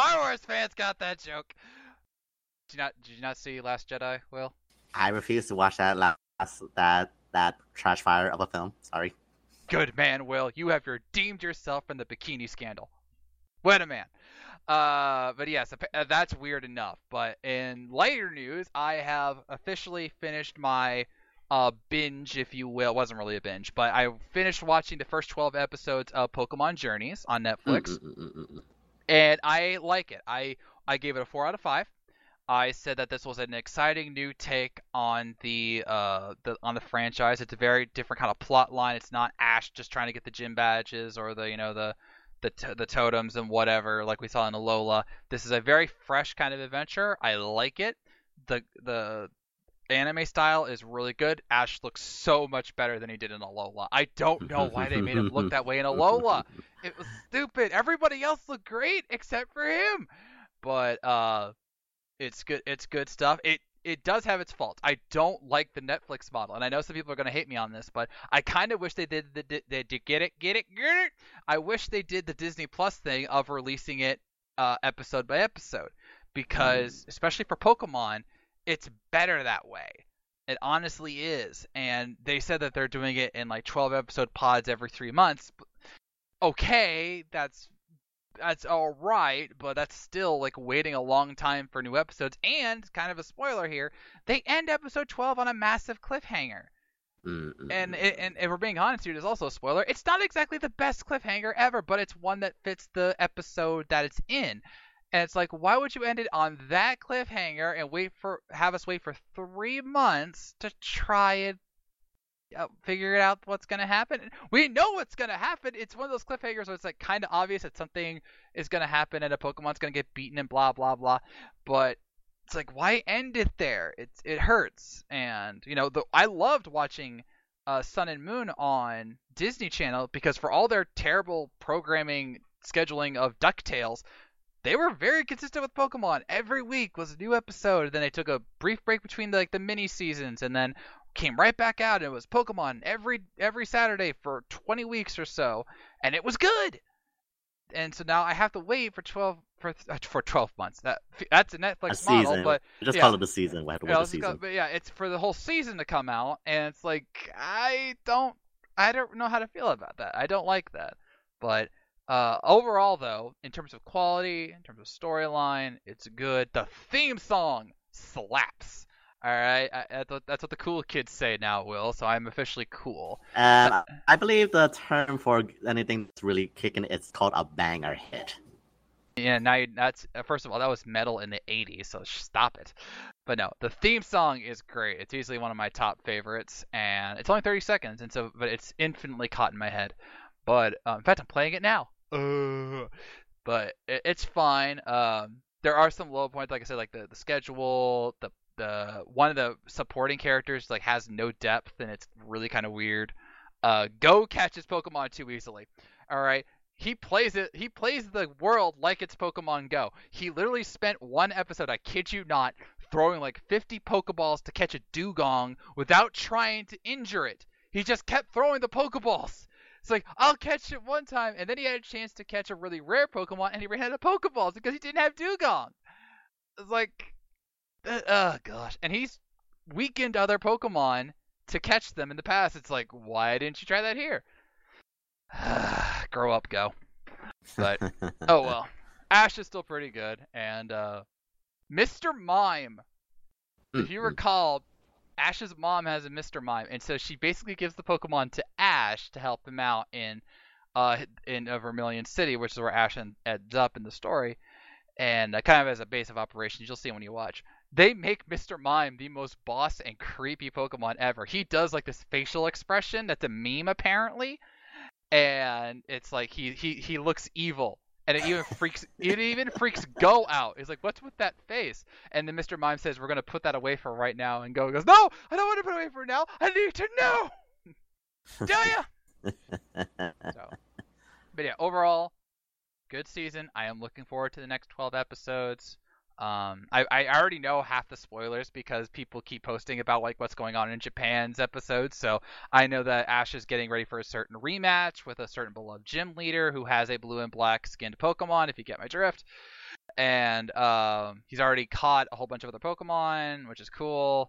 Did you not see Last Jedi, Will? I refuse to watch that that trash fire of a film. Sorry. Good man, Will. You have redeemed yourself from the bikini scandal. What a man. But yes, that's weird enough. But in lighter news, I have officially finished my binge, if you will. It wasn't really a binge, but I finished watching the first 12 episodes of Pokemon Journeys on Netflix. And I like it. I gave it a 4 out of 5. I said that this was an exciting new take on the franchise. It's a very different kind of plot line. It's not Ash just trying to get the gym badges or the totems and whatever like we saw in Alola. This is a very fresh kind of adventure. I like it. The anime style is really good. Ash looks so much better than he did in Alola. I don't know why they made him look that way in Alola. It was stupid. Everybody else looked great except for him. But it's good. It's good stuff. It does have its faults. I don't like the Netflix model, and I know some people are going to hate me on this, but I kind of wish they did get it. I wish they did the Disney Plus thing of releasing it episode by episode, because especially for Pokemon, it's better that way. It honestly is. And they said that they're doing it in like 12 episode pods every 3 months. Okay, that's all right, but that's still like waiting a long time for new episodes. And kind of a spoiler here, they end episode 12 on a massive cliffhanger. And if we're being honest here, there's also a spoiler. It's not exactly the best cliffhanger ever, but it's one that fits the episode that it's in. And it's like, why would you end it on that cliffhanger and have us wait for 3 months to try and figure out what's going to happen? We know what's going to happen. It's one of those cliffhangers where it's like kind of obvious that something is going to happen and a Pokemon's going to get beaten and blah, blah, blah. But it's like, why end it there? It hurts. And, I loved watching Sun and Moon on Disney Channel because for all their terrible programming scheduling of DuckTales, they were very consistent with Pokemon. Every week was a new episode. Then they took a brief break between the mini seasons, and then came right back out. And it was Pokemon every Saturday for 20 weeks or so, and it was good. And so now I have to wait for 12 months. That's a Netflix model, but just call it a season. We have to wait a season. But yeah, it's for the whole season to come out, and it's like I don't know how to feel about that. I don't like that, but. Overall, though, in terms of quality, in terms of storyline, it's good. The theme song slaps. All right, that's what the cool kids say now, Will. So I'm officially cool. And I believe the term for anything that's really kicking it's called a banger hit. Yeah, now that's first of all, that was metal in the '80s, so stop it. But no, the theme song is great. It's easily one of my top favorites, and it's only 30 seconds, but it's infinitely caught in my head. But in fact, I'm playing it now. But it's fine. There are some low points, like I said, like the schedule. The one of the supporting characters like has no depth, and it's really kind of weird. Go catches Pokemon too easily. All right. He plays the world like it's Pokemon Go. He literally spent one episode, I kid you not, throwing like 50 Pokeballs to catch a Dugong without trying to injure it. He just kept throwing the Pokeballs. It's like, I'll catch it one time, and then he had a chance to catch a really rare Pokemon, and he ran out of Pokeballs because he didn't have Dugong. It's like, oh gosh. And he's weakened other Pokemon to catch them in the past. It's like, why didn't you try that here? Grow up, Go. But, oh well. Ash is still pretty good, and Mr. Mime, if you recall, Ash's mom has a Mr. Mime, and so she basically gives the Pokemon to Ash to help him out in Vermilion City, which is where Ash ends up in the story. And kind of as a base of operations, you'll see when you watch. They make Mr. Mime the most boss and creepy Pokemon ever. He does like this facial expression that's a meme apparently, and it's like he looks evil. And it even freaks Go out. He's like, what's with that face? And then Mr. Mime says, we're going to put that away for right now. And Go goes, no, I don't want to put it away for now. I need to know. Do ya? But yeah, overall, good season. I am looking forward to the next 12 episodes. I already know half the spoilers because people keep posting about like what's going on in Japan's episodes. So I know that Ash is getting ready for a certain rematch with a certain beloved gym leader who has a blue and black skinned Pokemon, if you get my drift. And he's already caught a whole bunch of other Pokemon, which is cool.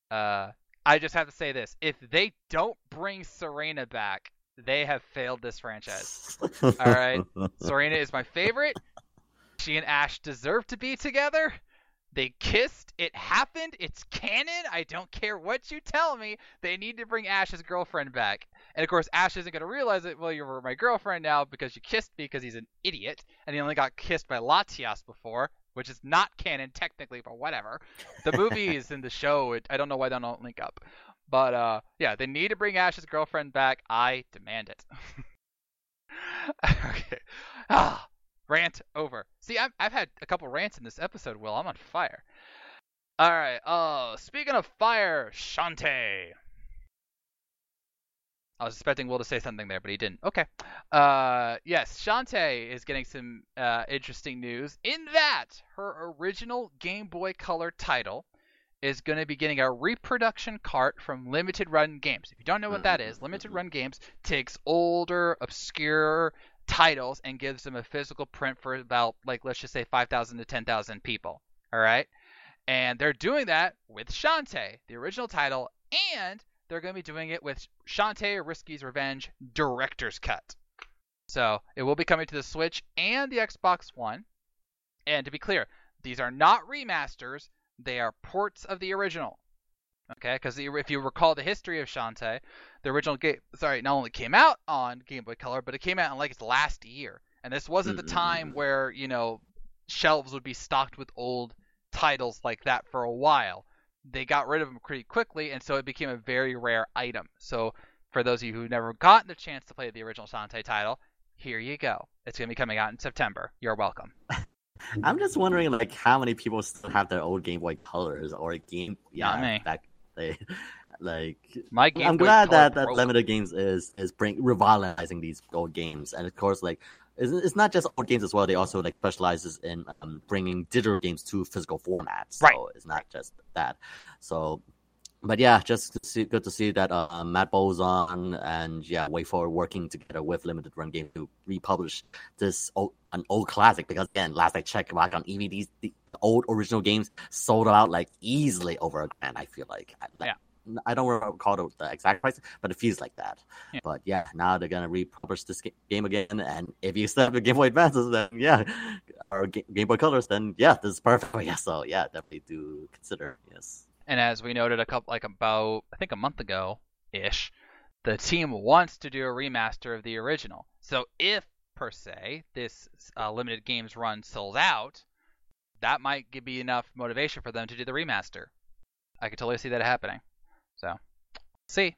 I just have to say this. If they don't bring Serena back, they have failed this franchise. All right? Serena is my favorite. She and Ash deserve to be together. They kissed. It happened. It's canon. I don't care what you tell me. They need to bring Ash's girlfriend back. And of course, Ash isn't going to realize it. Well, you're my girlfriend now because you kissed me because he's an idiot. And he only got kissed by Latias before. which is not canon technically, but whatever. The movies and the show, I don't know why they don't link up. But yeah, they need to bring Ash's girlfriend back. I demand it. Okay. Rant over. See, I've had a couple rants in this episode, Will. I'm on fire. All right. Speaking of fire, Shantae. I was expecting Will to say something there, but he didn't. Okay. Yes, Shantae is getting some interesting news in that her original Game Boy Color title is going to be getting a reproduction cart from Limited Run Games. If you don't know what that is, Limited Run Games takes older, obscure titles and gives them a physical print for about, like, let's just say 5,000 to 10,000 people. All right? And they're doing that with Shantae, the original title, and they're going to be doing it with Shantae Risky's Revenge Director's Cut. So it will be coming to the Switch and the Xbox One. And to be clear, these are not remasters. They are ports of the original. Okay, because if you recall the history of Shantae, the original game, not only came out on Game Boy Color, but it came out in like its last year. And this wasn't the time where, shelves would be stocked with old titles like that for a while. They got rid of them pretty quickly, and so it became a very rare item. So for those of you who've never gotten the chance to play the original Shantae title, here you go. It's going to be coming out in September. You're welcome. I'm just wondering, like, how many people still have their old Game Boy Colors or Game? Not me. My Game I'm Boy glad Color that Limited Games is revitalizing these old games, and of course, like, it's not just old games as well. They also like specializes in bringing digital games to physical formats. So it's not just that. So, but yeah, just good to see that Matt Bozon and WayForward working together with Limited Run Game to republish this an old classic. Because again, last I checked back on EVDs, the old original games sold out like easily over again. I feel like. I don't recall the exact price, but it feels like that. Yeah. But yeah, now they're gonna republish this game again, and if you still have the Game Boy Advances, then or Game Boy Colors, then this is perfect. Yeah, so definitely do consider. Yes. And as we noted about a month ago ish, the team wants to do a remaster of the original. So if per se this Limited Games run sells out, that might be enough motivation for them to do the remaster. I could totally see that happening. So, see.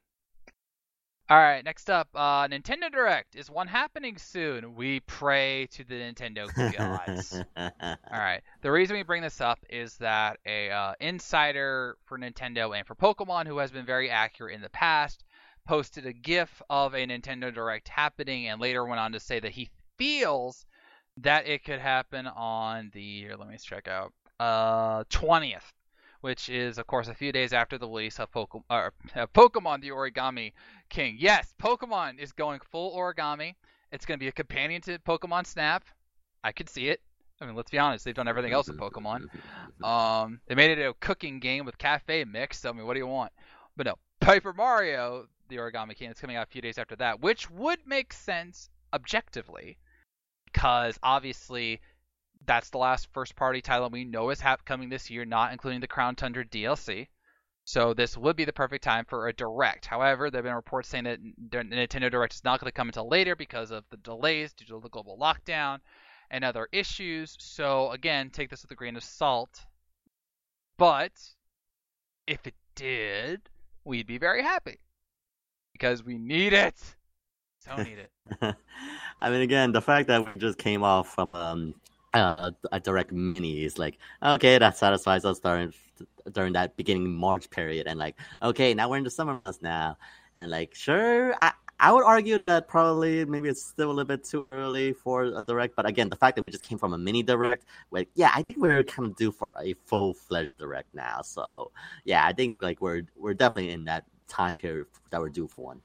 All right, next up, Nintendo Direct. Is one happening soon? We pray to the Nintendo gods. All right. The reason we bring this up is that a insider for Nintendo and for Pokemon, who has been very accurate in the past, posted a GIF of a Nintendo Direct happening, and later went on to say that he feels that it could happen on the, let me check out, 20th. Which is, of course, a few days after the release of Pokemon the Origami King. Yes, Pokemon is going full origami. It's going to be a companion to Pokemon Snap. I could see it. I mean, let's be honest. They've done everything else with Pokemon. They made it a cooking game with cafe mix. So, I mean, what do you want? But no, Paper Mario, the Origami King, is coming out a few days after that, which would make sense objectively. Because, obviously, that's the last first-party title we know is coming this year, not including the Crown Tundra DLC. So this would be the perfect time for a Direct. However, there have been reports saying that the Nintendo Direct is not going to come until later because of the delays due to the global lockdown and other issues. So again, take this with a grain of salt. But if it did, we'd be very happy because we need it. So need it. I mean, again, the fact that we just came off from a Direct Mini is like, okay, that satisfies us during that beginning March period, and like, okay, now we're in the summer months now, and like, sure, I would argue that probably maybe it's still a little bit too early for a Direct, but again, the fact that we just came from a mini Direct, like, I think we're kind of due for a full-fledged Direct now. So I think like we're definitely in that time period that we're due for one.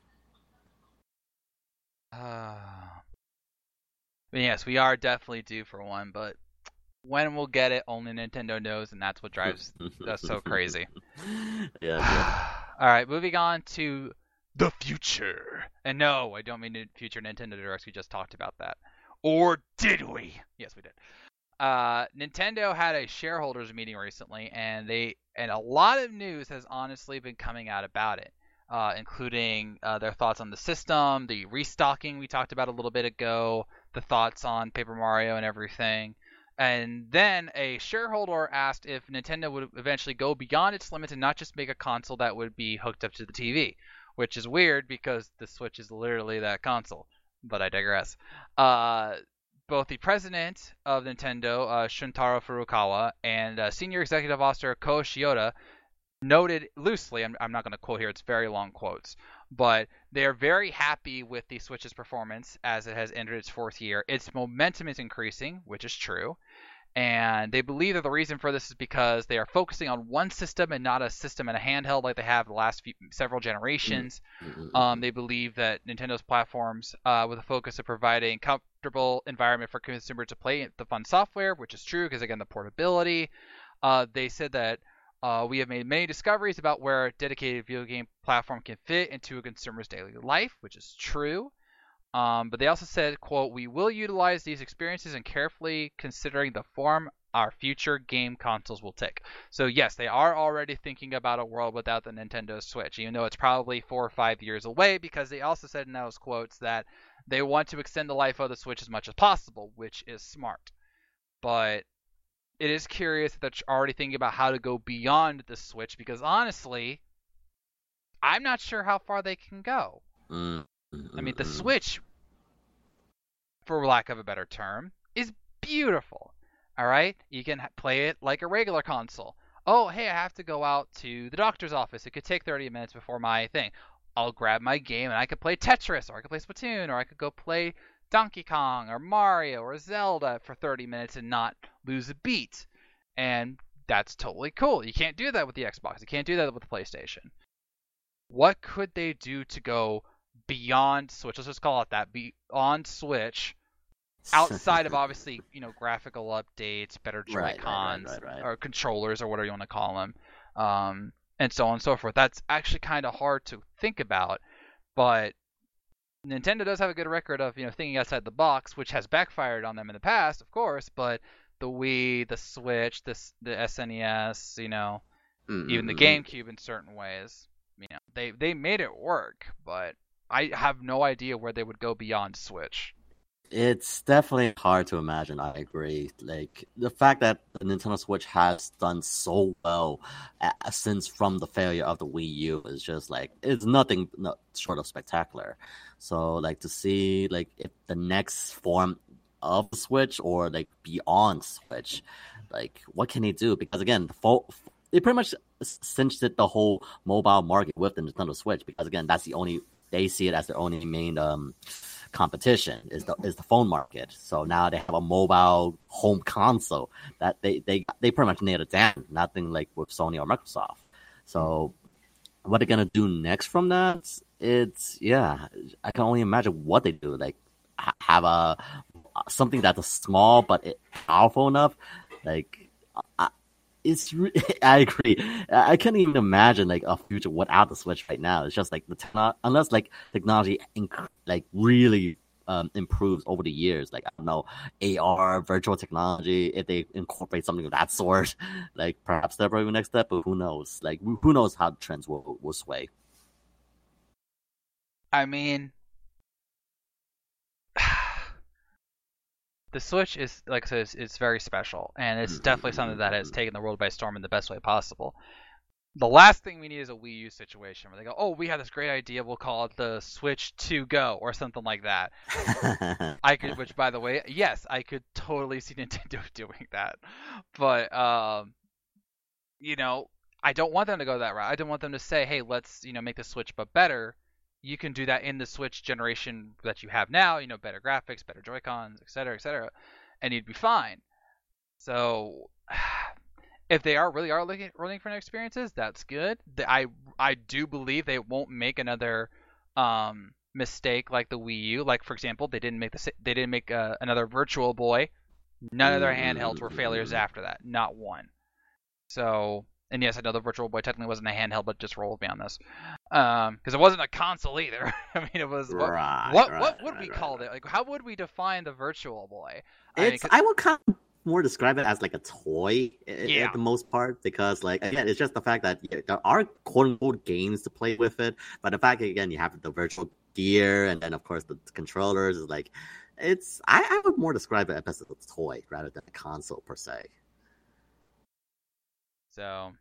Yes, we are definitely due for one, but when we'll get it, only Nintendo knows, and that's what drives us so crazy. Yeah. All right, moving on to the future. And no, I don't mean future Nintendo Directs. We just talked about that. Or did we? Yes, we did. Nintendo had a shareholders meeting recently, and a lot of news has honestly been coming out about it. Including their thoughts on the system, the restocking we talked about a little bit ago, the thoughts on Paper Mario and everything. And then a shareholder asked if Nintendo would eventually go beyond its limits and not just make a console that would be hooked up to the TV, which is weird because the Switch is literally that console. But I digress. Both the president of Nintendo, Shuntaro Furukawa, and senior executive officer Ko Shioda noted loosely, I'm not going to quote here, it's very long quotes, but they are very happy with the Switch's performance as it has entered its fourth year. Its momentum is increasing, which is true, and they believe that the reason for this is because they are focusing on one system and not a system and a handheld like they have the last several generations. They believe that Nintendo's platforms, with a focus of providing comfortable environment for consumers to play the fun software, which is true because again the portability. They said that we have made many discoveries about where a dedicated video game platform can fit into a consumer's daily life, which is true. But they also said, quote, "We will utilize these experiences and carefully considering the form our future game consoles will take." So yes, they are already thinking about a world without the Nintendo Switch, even though it's probably 4 or 5 years away, because they also said in those quotes that they want to extend the life of the Switch as much as possible, which is smart. But it is curious that they're already thinking about how to go beyond the Switch, because honestly, I'm not sure how far they can go. I mean, the Switch, for lack of a better term, is beautiful. All right? You can play it like a regular console. Oh, hey, I have to go out to the doctor's office. It could take 30 minutes before my thing. I'll grab my game and I could play Tetris, or I could play Splatoon, or I could go play Donkey Kong or Mario or Zelda for 30 minutes and not lose a beat. And that's totally cool. You can't do that with the Xbox. You can't do that with the PlayStation. What could they do to go beyond Switch? Let's just call it that. Beyond Switch, outside of obviously, graphical updates, better Joy-Cons, right. or controllers, or whatever you want to call them, and so on and so forth. That's actually kind of hard to think about, but Nintendo does have a good record of thinking outside the box, which has backfired on them in the past, of course. But the Wii, the Switch, the SNES, even the GameCube in certain ways, they made it work. But I have no idea where they would go beyond Switch. It's definitely hard to imagine. I agree. Like the fact that the Nintendo Switch has done so well since from the failure of the Wii U is just like it's nothing short of spectacular. So like to see like if the next form of the Switch or like beyond Switch, like what can they do? Because again, they pretty much cinched it the whole mobile market with the Nintendo Switch. Because again, they see it as their only main competition is the phone market. So now they have a mobile home console that they pretty much nailed it down. Nothing like with Sony or Microsoft. So what they're gonna do next from that? I can only imagine what they do. Like have something that's small but powerful enough. Like I agree. I can't even imagine like a future without the Switch right now. It's just like unless like technology really improves over the years. Like I don't know, AR, virtual technology. If they incorporate something of that sort, like perhaps that's probably the next step. But who knows? Like who knows how the trends will sway. I mean, the Switch is, like I said, it's very special, and it's definitely something that has taken the world by storm in the best way possible. The last thing we need is a Wii U situation where they go, "Oh, we have this great idea. We'll call it the Switch 2 Go," or something like that. Which, by the way, yes, I could totally see Nintendo doing that. But, I don't want them to go that route. I don't want them to say, "Hey, let's, make the Switch but better." You can do that in the Switch generation that you have now, better graphics, better Joy-Cons, etc., and you'd be fine. So, if they really are looking for new experiences, that's good. I do believe they won't make another mistake like the Wii U. Like for example, they didn't make another Virtual Boy. None of their handhelds were failures after that, not one. So. And yes, I know the Virtual Boy technically wasn't a handheld, but just roll with me on this, because it wasn't a console either. I mean, it was what would we call it? Like, how would we define the Virtual Boy? I would kind of more describe it as like a toy at the most part, because like again, it's just the fact that there are quote unquote games to play with it, but the fact that, again, you have the virtual gear and then of course the controllers is like. I would more describe it as a toy rather than a console per se. So,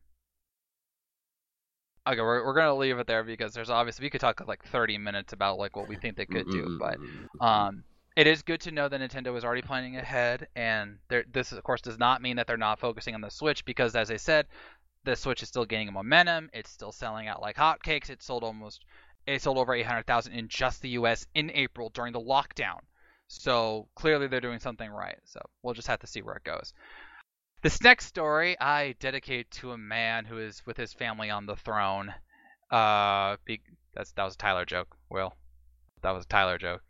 okay, we're gonna leave it there because there's obviously we could talk like 30 minutes about like what we think they could do, but it is good to know that Nintendo is already planning ahead, and this of course does not mean that they're not focusing on the Switch because, as I said, the Switch is still gaining momentum. It's still selling out like hotcakes. It sold over 800,000 in just the U.S. in April during the lockdown. So clearly they're doing something right. So we'll just have to see where it goes. This next story I dedicate to a man who is with his family on the throne. That was a Tyler joke, Will. That was a Tyler joke.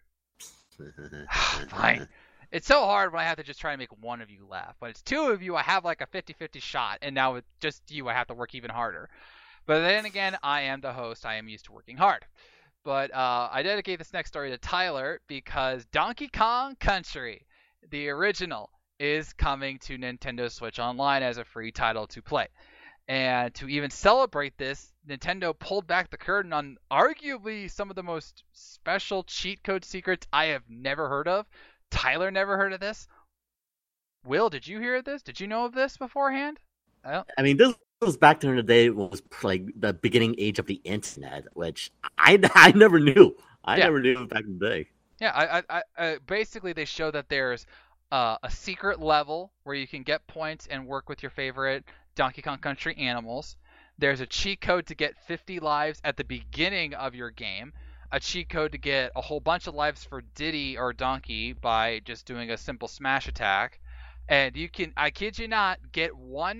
Fine. It's so hard when I have to just try to make one of you laugh. But it's two of you, I have like a 50-50 shot. And now with just you, I have to work even harder. But then again, I am the host. I am used to working hard. But I dedicate this next story to Tyler because Donkey Kong Country, the original, is coming to Nintendo Switch Online as a free title to play. And to even celebrate this, Nintendo pulled back the curtain on arguably some of the most special cheat code secrets I have never heard of. Tyler never heard of this. Will, did you hear of this? Did you know of this beforehand? I mean, this was back during the day when it was like the beginning age of the internet, which I never knew. I never knew back in the day. Yeah, I basically they show that there's a secret level where you can get points and work with your favorite Donkey Kong Country animals. There's a cheat code to get 50 lives at the beginning of your game. A cheat code to get a whole bunch of lives for Diddy or Donkey by just doing a simple smash attack. And you can, I kid you not, get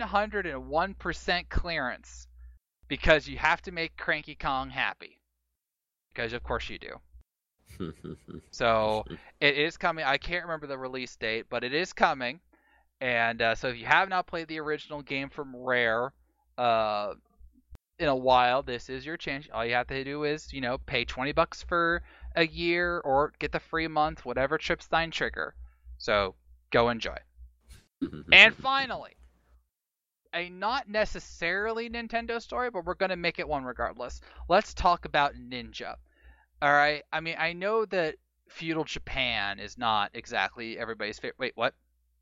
101% clearance because you have to make Cranky Kong happy. Because of course you do. So it is coming. I can't remember the release date, but it is coming. And so if you have not played the original game from Rare in a while, this is your chance. All you have to do is, pay $20 for a year or get the free month, whatever trips thine trigger. So go enjoy. And finally, a not necessarily Nintendo story, but we're going to make it one regardless. Let's talk about Ninja. All right. I mean, I know that feudal Japan is not exactly everybody's favorite. Wait, what?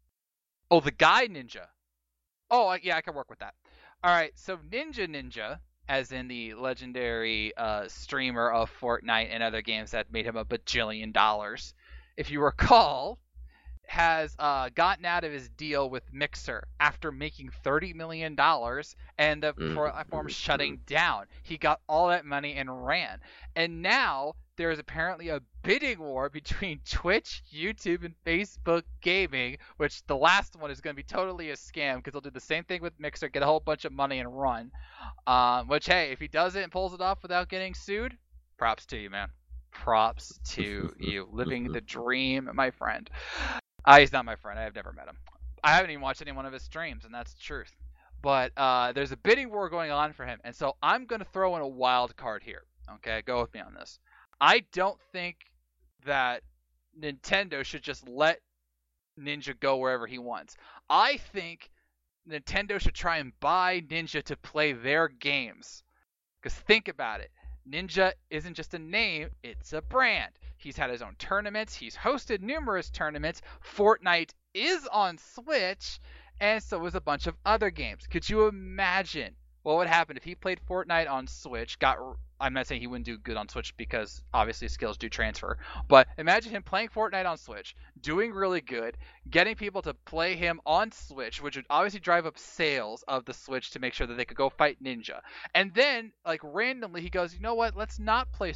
Oh, the guy Ninja. Oh, yeah, I can work with that. All right. So Ninja, as in the legendary streamer of Fortnite and other games that made him a bajillion dollars, if you recall, has gotten out of his deal with Mixer after making $30 million and the platform shutting down. He got all that money and ran. And now there is apparently a bidding war between Twitch, YouTube, and Facebook Gaming, which the last one is going to be totally a scam because they'll do the same thing with Mixer, get a whole bunch of money and run. Which, hey, if he does it and pulls it off without getting sued, props to you, man. Props to you. Living the dream, my friend. He's not my friend. I have never met him. I haven't even watched any one of his streams, and that's the truth. But there's a bidding war going on for him, and so I'm going to throw in a wild card here. Okay, go with me on this. I don't think that Nintendo should just let Ninja go wherever he wants. I think Nintendo should try and buy Ninja to play their games. Because think about it. Ninja isn't just a name, it's a brand. He's had his own tournaments. He's hosted numerous tournaments. Fortnite is on Switch, and so is a bunch of other games. Could you imagine what would happen if he played Fortnite on Switch? I'm not saying he wouldn't do good on Switch because obviously skills do transfer. But imagine him playing Fortnite on Switch, doing really good, getting people to play him on Switch, which would obviously drive up sales of the Switch to make sure that they could go fight Ninja. And then, like, randomly, he goes, you know what? Let's not play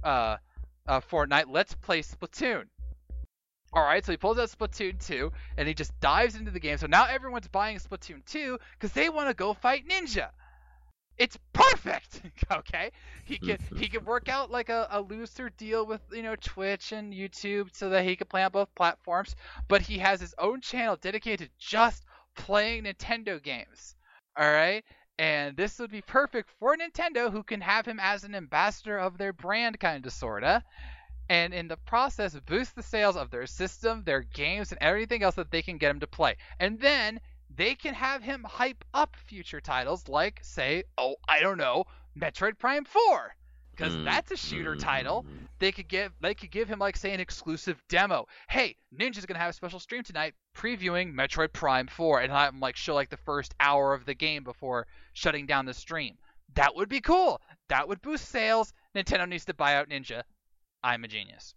Fortnite. Let's play Splatoon. All right, so he pulls out Splatoon 2, and he just dives into the game. So now everyone's buying Splatoon 2 because they want to go fight Ninja. It's perfect. Okay, he can work out like a looser deal with Twitch and YouTube so that he can play on both platforms. But he has his own channel dedicated to just playing Nintendo games. All right, and this would be perfect for Nintendo, who can have him as an ambassador of their brand, kind of sorta, and in the process boost the sales of their system, their games, and everything else that they can get him to play. And then they can have him hype up future titles like, say, I don't know, Metroid Prime 4. because that's a shooter title. They could give him, like, say, an exclusive demo. Hey, Ninja's gonna have a special stream tonight previewing Metroid Prime 4, and have him, like, show, like, the first hour of the game before shutting down the stream. That would be cool. That would boost sales. Nintendo needs to buy out Ninja. I'm a genius.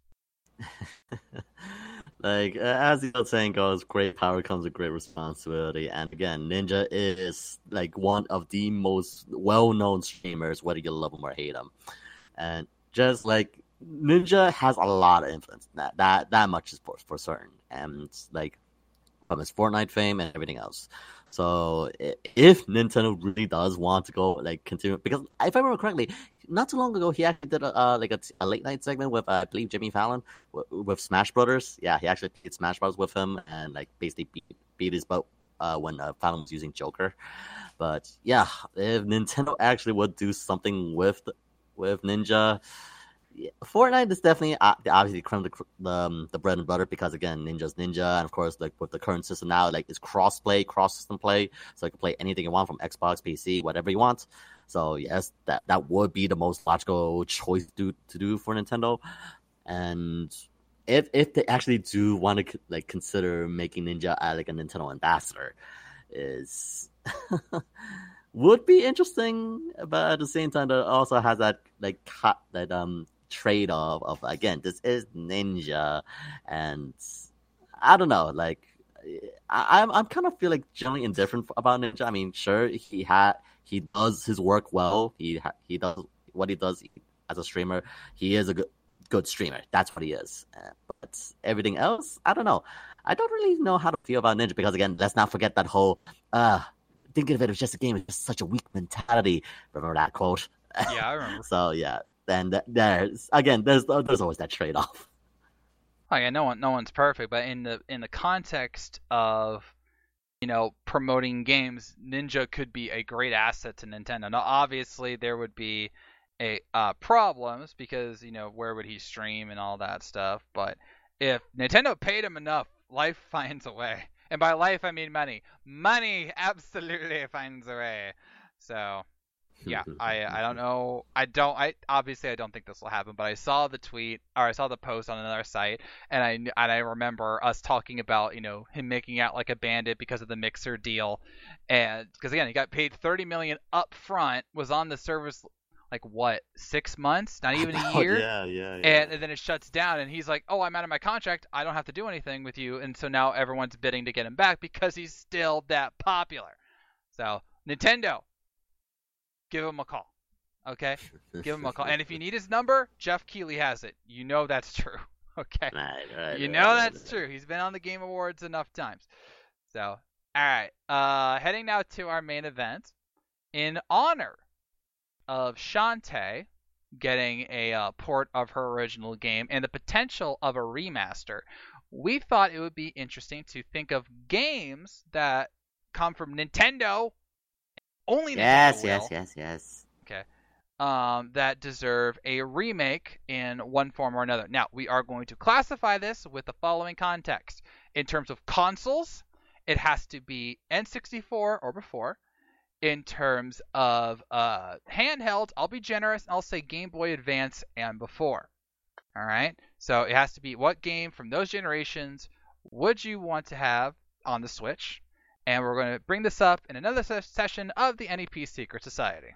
Like, as the old saying goes, great power comes with great responsibility. And again, Ninja is like one of the most well-known streamers, whether you love him or hate him. And just like Ninja has a lot of influence. That much is for certain. And like from his Fortnite fame and everything else. So if Nintendo really does want to go like continue, because if I remember correctly, not too long ago he actually did a late night segment with I believe Jimmy Fallon with Smash Brothers. Yeah, he actually played Smash Brothers with him and like basically beat his butt when Fallon was using Joker. But yeah, if Nintendo actually would do something with Ninja. Yeah, Fortnite is definitely obviously the bread and butter because again Ninja's Ninja, and of course like with the current system now like it's cross system play, so you can play anything you want from Xbox, PC, whatever you want. So yes, that would be the most logical choice to do for Nintendo. And if they actually do want to like consider making Ninja like a Nintendo ambassador, is would be interesting, but at the same time it also has that like trade-off of again this is Ninja, and I don't know, like I'm kind of feel like generally indifferent about Ninja. I mean, sure, he does his work well. He does what he does as a streamer. He is a good streamer. That's what he is. But everything else, I don't know. I don't really know how to feel about Ninja because again, let's not forget that whole thinking of it as just a game is just such a weak mentality. Remember that quote? Yeah, I remember. So yeah. Then there's always that trade-off. Oh yeah, no one's perfect, but in the context of promoting games, Ninja could be a great asset to Nintendo. Now, obviously, there would be problems because where would he stream and all that stuff. But if Nintendo paid him enough, life finds a way, and by life I mean money. Money absolutely finds a way. So. Yeah, I don't know. I obviously don't think this will happen, but I saw the tweet or I saw the post on another site, and I remember us talking about him making out like a bandit because of the Mixer deal, and because again he got paid $30 million up front, was on the service like what 6 months, not even a year, yeah. And then it shuts down, and he's like, oh, I'm out of my contract, I don't have to do anything with you, and so now everyone's bidding to get him back because he's still that popular. So Nintendo. Give him a call, okay? Give him a call. And if you need his number, Jeff Keighley has it. You know that's true, okay? Right, that's true. He's been on the Game Awards enough times. So, all right. Heading now to our main event. In honor of Shantae getting a port of her original game and the potential of a remaster, we thought it would be interesting to think of games that come from Nintendo. Only Nintendo yes. Okay. That deserve a remake in one form or another. Now, we are going to classify this with the following context. In terms of consoles, it has to be N64 or before. In terms of handheld, I'll be generous and I'll say Game Boy Advance and before. All right? So it has to be what game from those generations would you want to have on the Switch? And we're going to bring this up in another session of the NEP Secret Society.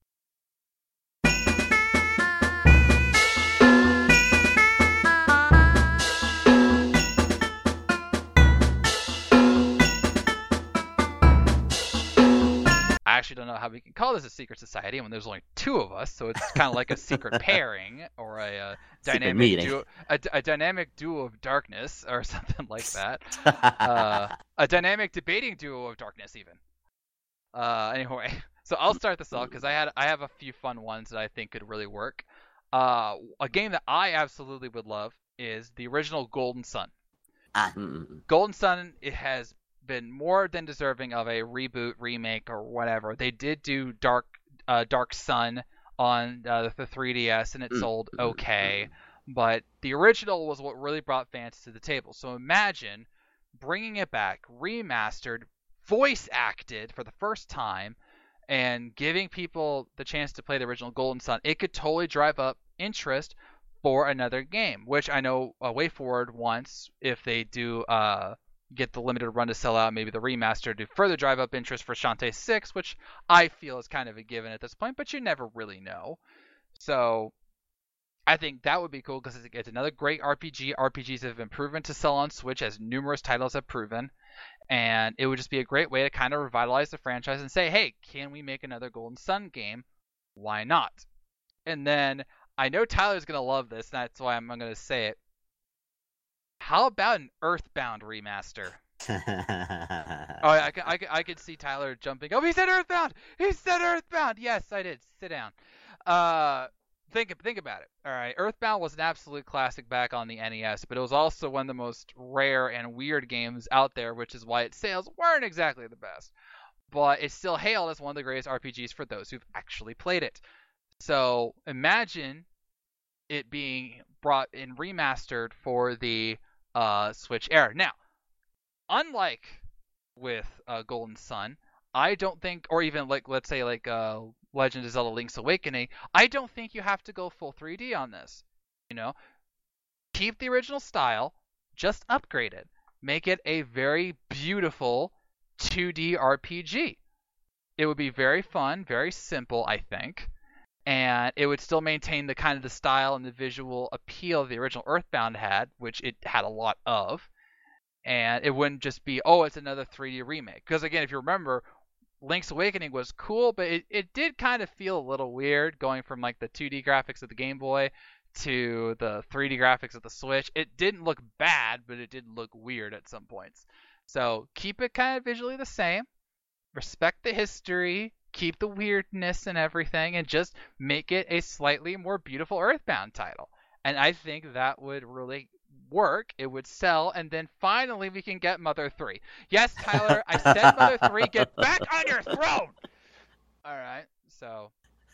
I actually don't know how we can call this a secret society when there's only two of us, so it's kind of like a secret pairing or a dynamic duo of darkness or something like that. A dynamic debating duo of darkness, even. Anyway, so I'll start this off because I have a few fun ones that I think could really work. A game that I absolutely would love is the original Golden Sun. Golden Sun, it has been more than deserving of a reboot, remake, or whatever. They did do Dark Sun on the 3DS, and it sold okay. But the original was what really brought fans to the table. So imagine bringing it back, remastered, voice acted for the first time, and giving people the chance to play the original Golden Sun, it could totally drive up interest for another game, which I know WayForward wants if they do get the limited run to sell out, maybe the remaster to further drive up interest for Shantae 6, which I feel is kind of a given at this point, but you never really know. So I think that would be cool because it's another great RPG. RPGs have been proven to sell on Switch, as numerous titles have proven. And it would just be a great way to kind of revitalize the franchise and say, hey, can we make another Golden Sun game? Why not? And then I know Tyler's going to love this, and that's why I'm going to say it. How about an Earthbound remaster? Oh, I could see Tyler jumping. Oh, he said Earthbound! He said Earthbound! Yes, I did. Sit down. Think about it. All right, Earthbound was an absolute classic back on the NES, but it was also one of the most rare and weird games out there, which is why its sales weren't exactly the best. But it's still hailed as one of the greatest RPGs for those who've actually played it. So imagine it being brought in remastered for the Switch era. Now, unlike with Golden Sun, I don't think, or even like let's say like Legend of Zelda: Link's Awakening, I don't think you have to go full 3D on this. You know, keep the original style, just upgrade it, make it a very beautiful 2D RPG. It would be very fun, very simple, I think, and it would still maintain the kind of the style and the visual appeal the original Earthbound had, which it had a lot of. And it wouldn't just be, oh, it's another 3D remake. Because again, if you remember, Link's Awakening was cool, but it did kind of feel a little weird going from like the 2D graphics of the Game Boy to the 3D graphics of the Switch. It didn't look bad, but it did look weird at some points. So keep it kind of visually the same, respect the history, keep the weirdness and everything, and just make it a slightly more beautiful Earthbound title. And I think that would really work, it would sell, and then finally we can get Mother 3. Yes, Tyler, I said Mother 3, get back on your throne! Alright, so...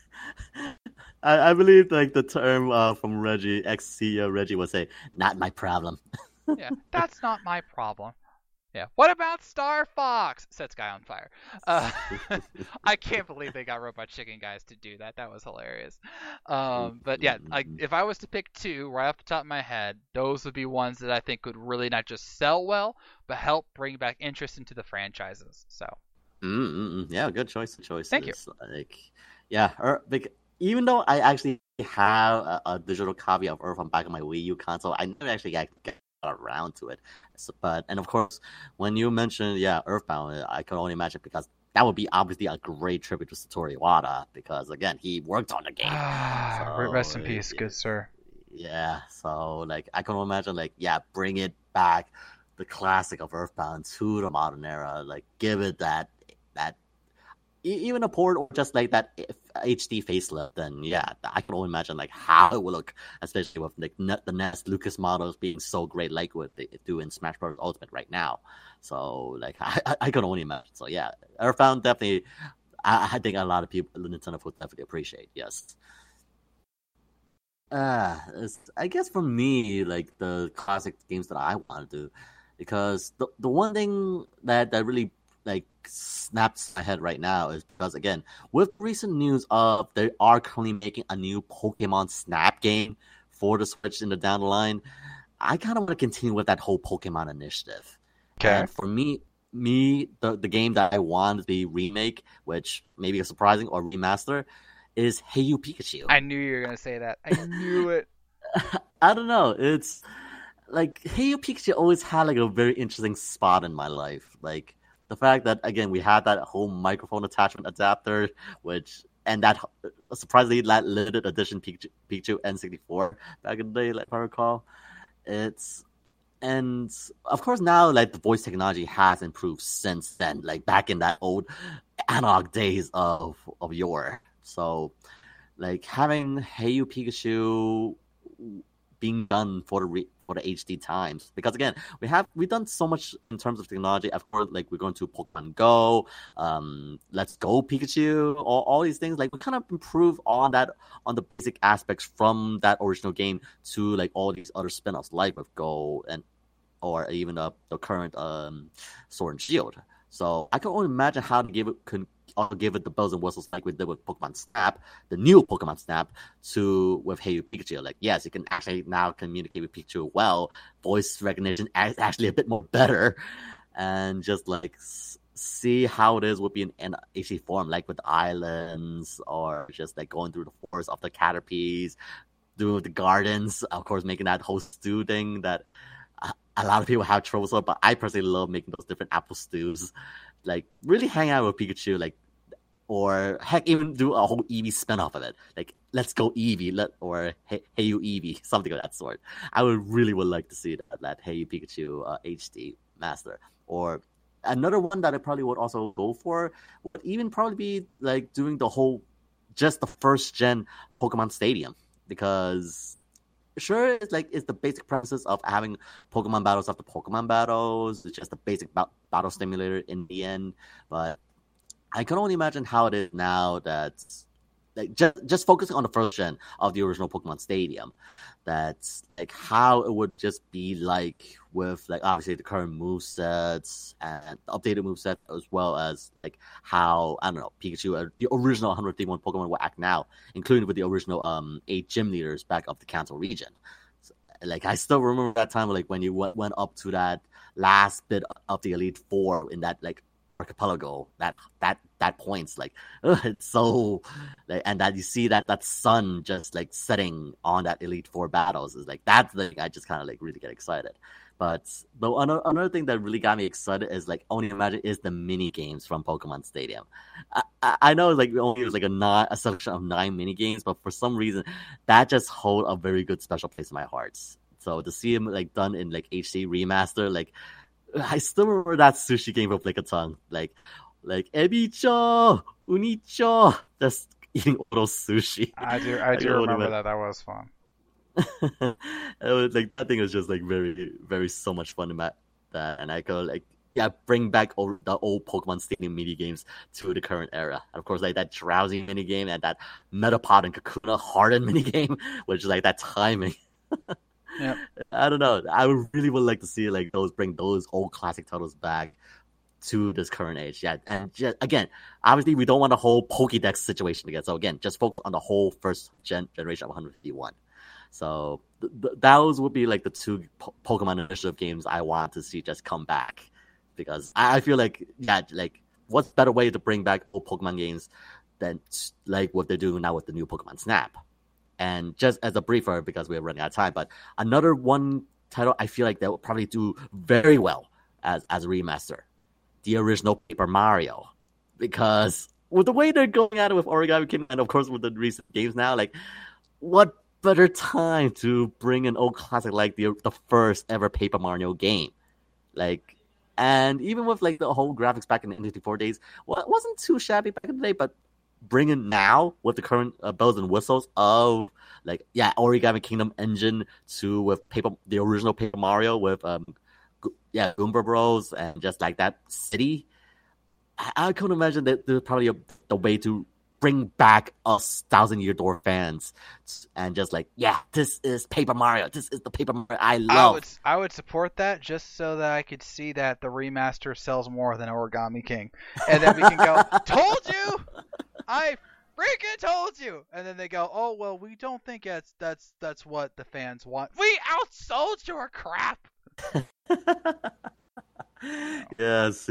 I believe like the term from Reggie, ex-CEO Reggie would say, not my problem. Yeah, that's not my problem. Yeah. What about Star Fox? Sets Guy on fire. I can't believe they got Robot Chicken guys to do that. That was hilarious. But yeah, if I was to pick two right off the top of my head, those would be ones that I think would really not just sell well, but help bring back interest into the franchises. So. Yeah, good choice. Thank you. Like, yeah, even though I actually have a digital copy of Earth on back of my Wii U console, I never actually got around to it. So, and of course, when you mentioned Earthbound, I could only imagine because that would be obviously a great tribute to Satoru Iwata because again he worked on the game. So, rest in peace, good sir. Yeah, so like I can imagine bring it back, the classic of Earthbound to the modern era, like give it that even a port or just like that HD facelift, then I can only imagine like how it would look, especially with like the NES Lucas models being so great, like what they do in Smash Bros. Ultimate right now. So like I can only imagine. So yeah, Earthbound definitely, I think a lot of people, Nintendo would definitely appreciate. Yes. I guess for me, like the classic games that I want to do, because the one thing that really like snaps my head right now is because again, with recent news of they are currently making a new Pokemon Snap game for the Switch in the down the line, I kind of want to continue with that whole Pokemon initiative. Okay. And for me, the game that I want to be remake, which maybe a surprising or remaster, is Hey You Pikachu. I knew you were gonna say that. I knew it. I don't know. It's like Hey You Pikachu always had like a very interesting spot in my life. Like the fact that again we had that whole microphone attachment adapter, and that surprisingly that limited edition Pikachu N64 back in the day, like if I recall. And of course now like the voice technology has improved since then, like back in that old analog days of yore. So, like having Hey You Pikachu being done for the HD times, because again we've done so much in terms of technology. Of course, like we're going to Pokemon Go, Let's Go Pikachu, all these things. Like we kind of improve on the basic aspects from that original game to like all these other spin-offs, like with Go or even the current Sword and Shield. So I can only imagine how to I'll give it the bells and whistles like we did with Pokemon Snap, the new Pokemon Snap, to with Hey You Pikachu. Like, yes, you can actually now communicate with Pikachu well. Voice recognition is actually a bit more better, and just like see how it is would be in HD form, like with islands or just like going through the forest of the Caterpies, doing the gardens, of course, making that whole stew thing that a lot of people have trouble with, but I personally love making those different apple stews. Like, really hang out with Pikachu, like, or heck, even do a whole Eevee spin-off of it. Like, let's go Eevee, or hey You Eevee, something of that sort. I would like to see that Hey You Pikachu HD master. Or another one that I probably would also go for would even probably be like doing just the first gen Pokemon Stadium, because sure, it's the basic premises of having Pokemon battles after Pokemon battles. It's just the basic battle simulator in the end. But I can only imagine how it is now that, like, just focusing on the first gen of the original Pokemon Stadium. That's like how it would just be like with, like, obviously the current movesets and the updated moveset, as well as like how, I don't know, Pikachu, the original 131 Pokemon will act now, including with the original 8 gym leaders back of the Kanto region. So, like, I still remember that time, like, when you went up to that last bit of the Elite Four in that, like, archipelago, that points, like, it's so, like, and that you see that sun just like setting on that Elite Four battles is like, that's the thing I just kind of like really get excited. But another thing that really got me excited is, like, only imagine, is the mini games from Pokemon Stadium. I know, like, we only use like a selection of 9 mini games, but for some reason that just hold a very good special place in my heart. So to see them like done in like HD remaster, like, I still remember that sushi game from Lickitung. Like Ebicho, Unicho, just eating all those sushi. I do remember that. That was fun. It was like, that thing was just like very, very so much fun about that, and I could bring back the old Pokemon Stadium mini games to the current era. And of course, like that drowsy mini game and that Metapod and Kakuna Harden mini game, which is like that timing. Yeah, I don't know. I really would like to see like bring those old classic titles back to this current age. Yeah, and just, again, obviously we don't want a whole Pokédex situation again. So again, just focus on the whole first generation of 151. So those would be like the 2 Pokemon Initiative games I want to see just come back, because I feel like, like, what's better way to bring back old Pokemon games than like what they're doing now with the new Pokemon Snap. And just as a briefer, because we're running out of time, but another one title I feel like they will probably do very well as a remaster, the original Paper Mario, because with the way they're going at it with Origami King, and of course with the recent games now, like, what better time to bring an old classic like the first ever Paper Mario game, like, and even with like the whole graphics back in the N64 days, well, it wasn't too shabby back in the day, but bringing now with the current bells and whistles of, like, Origami Kingdom engine with the original Paper Mario with Goomba Bros, and just like that city, I couldn't imagine that there's probably the way to bring back us 1,000-Year Door fans and just like, this is Paper Mario. This is the Paper Mario I love. I would support that, just so that I could see that the remaster sells more than Origami King, and then we can go, told you. I freaking told you! And then they go, oh, well, we don't think that's what the fans want. We outsold your crap! Yes.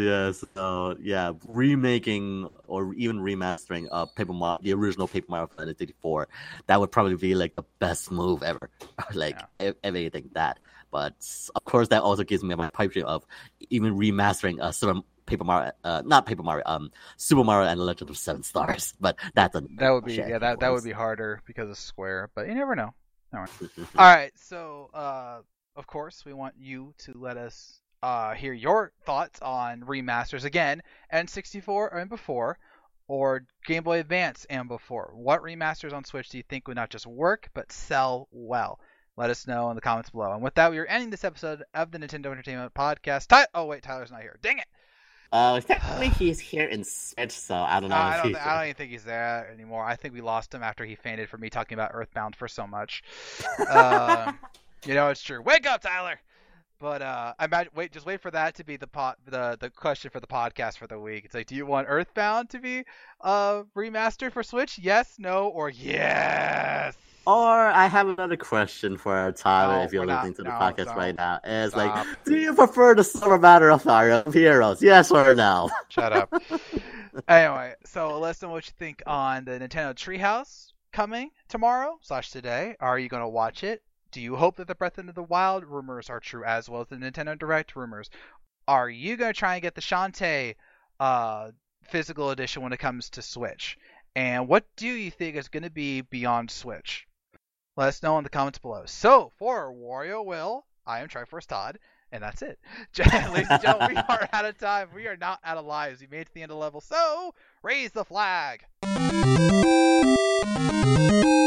Remaking or even remastering the original Paper Mario for the 64, that would probably be like the best move ever. Like, everything that. But of course, that also gives me my pipe dream of even remastering Super Mario and the Legend of 7 Stars, but that would be harder because of Square, but you never know. All right, so of course we want you to let us hear your thoughts on remasters again, N64 and before, or Game Boy Advance and before. What remasters on Switch do you think would not just work but sell well? Let us know in the comments below. And with that, we are ending this episode of the Nintendo Entertainment Podcast. Oh wait, Tyler's not here. Dang it! Technically he's here in Switch, so I don't know. I don't even think he's there anymore. I think we lost him after he fainted for me talking about Earthbound for so much. It's true. Wake up, Tyler! But imagine, just wait for that to be the question for the podcast for the week. It's like, do you want Earthbound to be remastered for Switch? Yes, no, or yes. Or I have another question for our Tyler, if you're listening to the podcast right now. It's like, do you prefer the Summer Battle of Heroes? Yes or no? Shut up. Anyway, so let us know what you think on the Nintendo Treehouse coming tomorrow/today. Are you going to watch it? Do you hope that the Breath of the Wild rumors are true, as well as the Nintendo Direct rumors? Are you going to try and get the Shantae physical edition when it comes to Switch? And what do you think is going to be beyond Switch? Let us know in the comments below. So, for Wario Will, I am Triforce Todd, and that's it. Ladies and gentlemen, we are out of time. We are not out of lives. We made it to the end of the level, so raise the flag!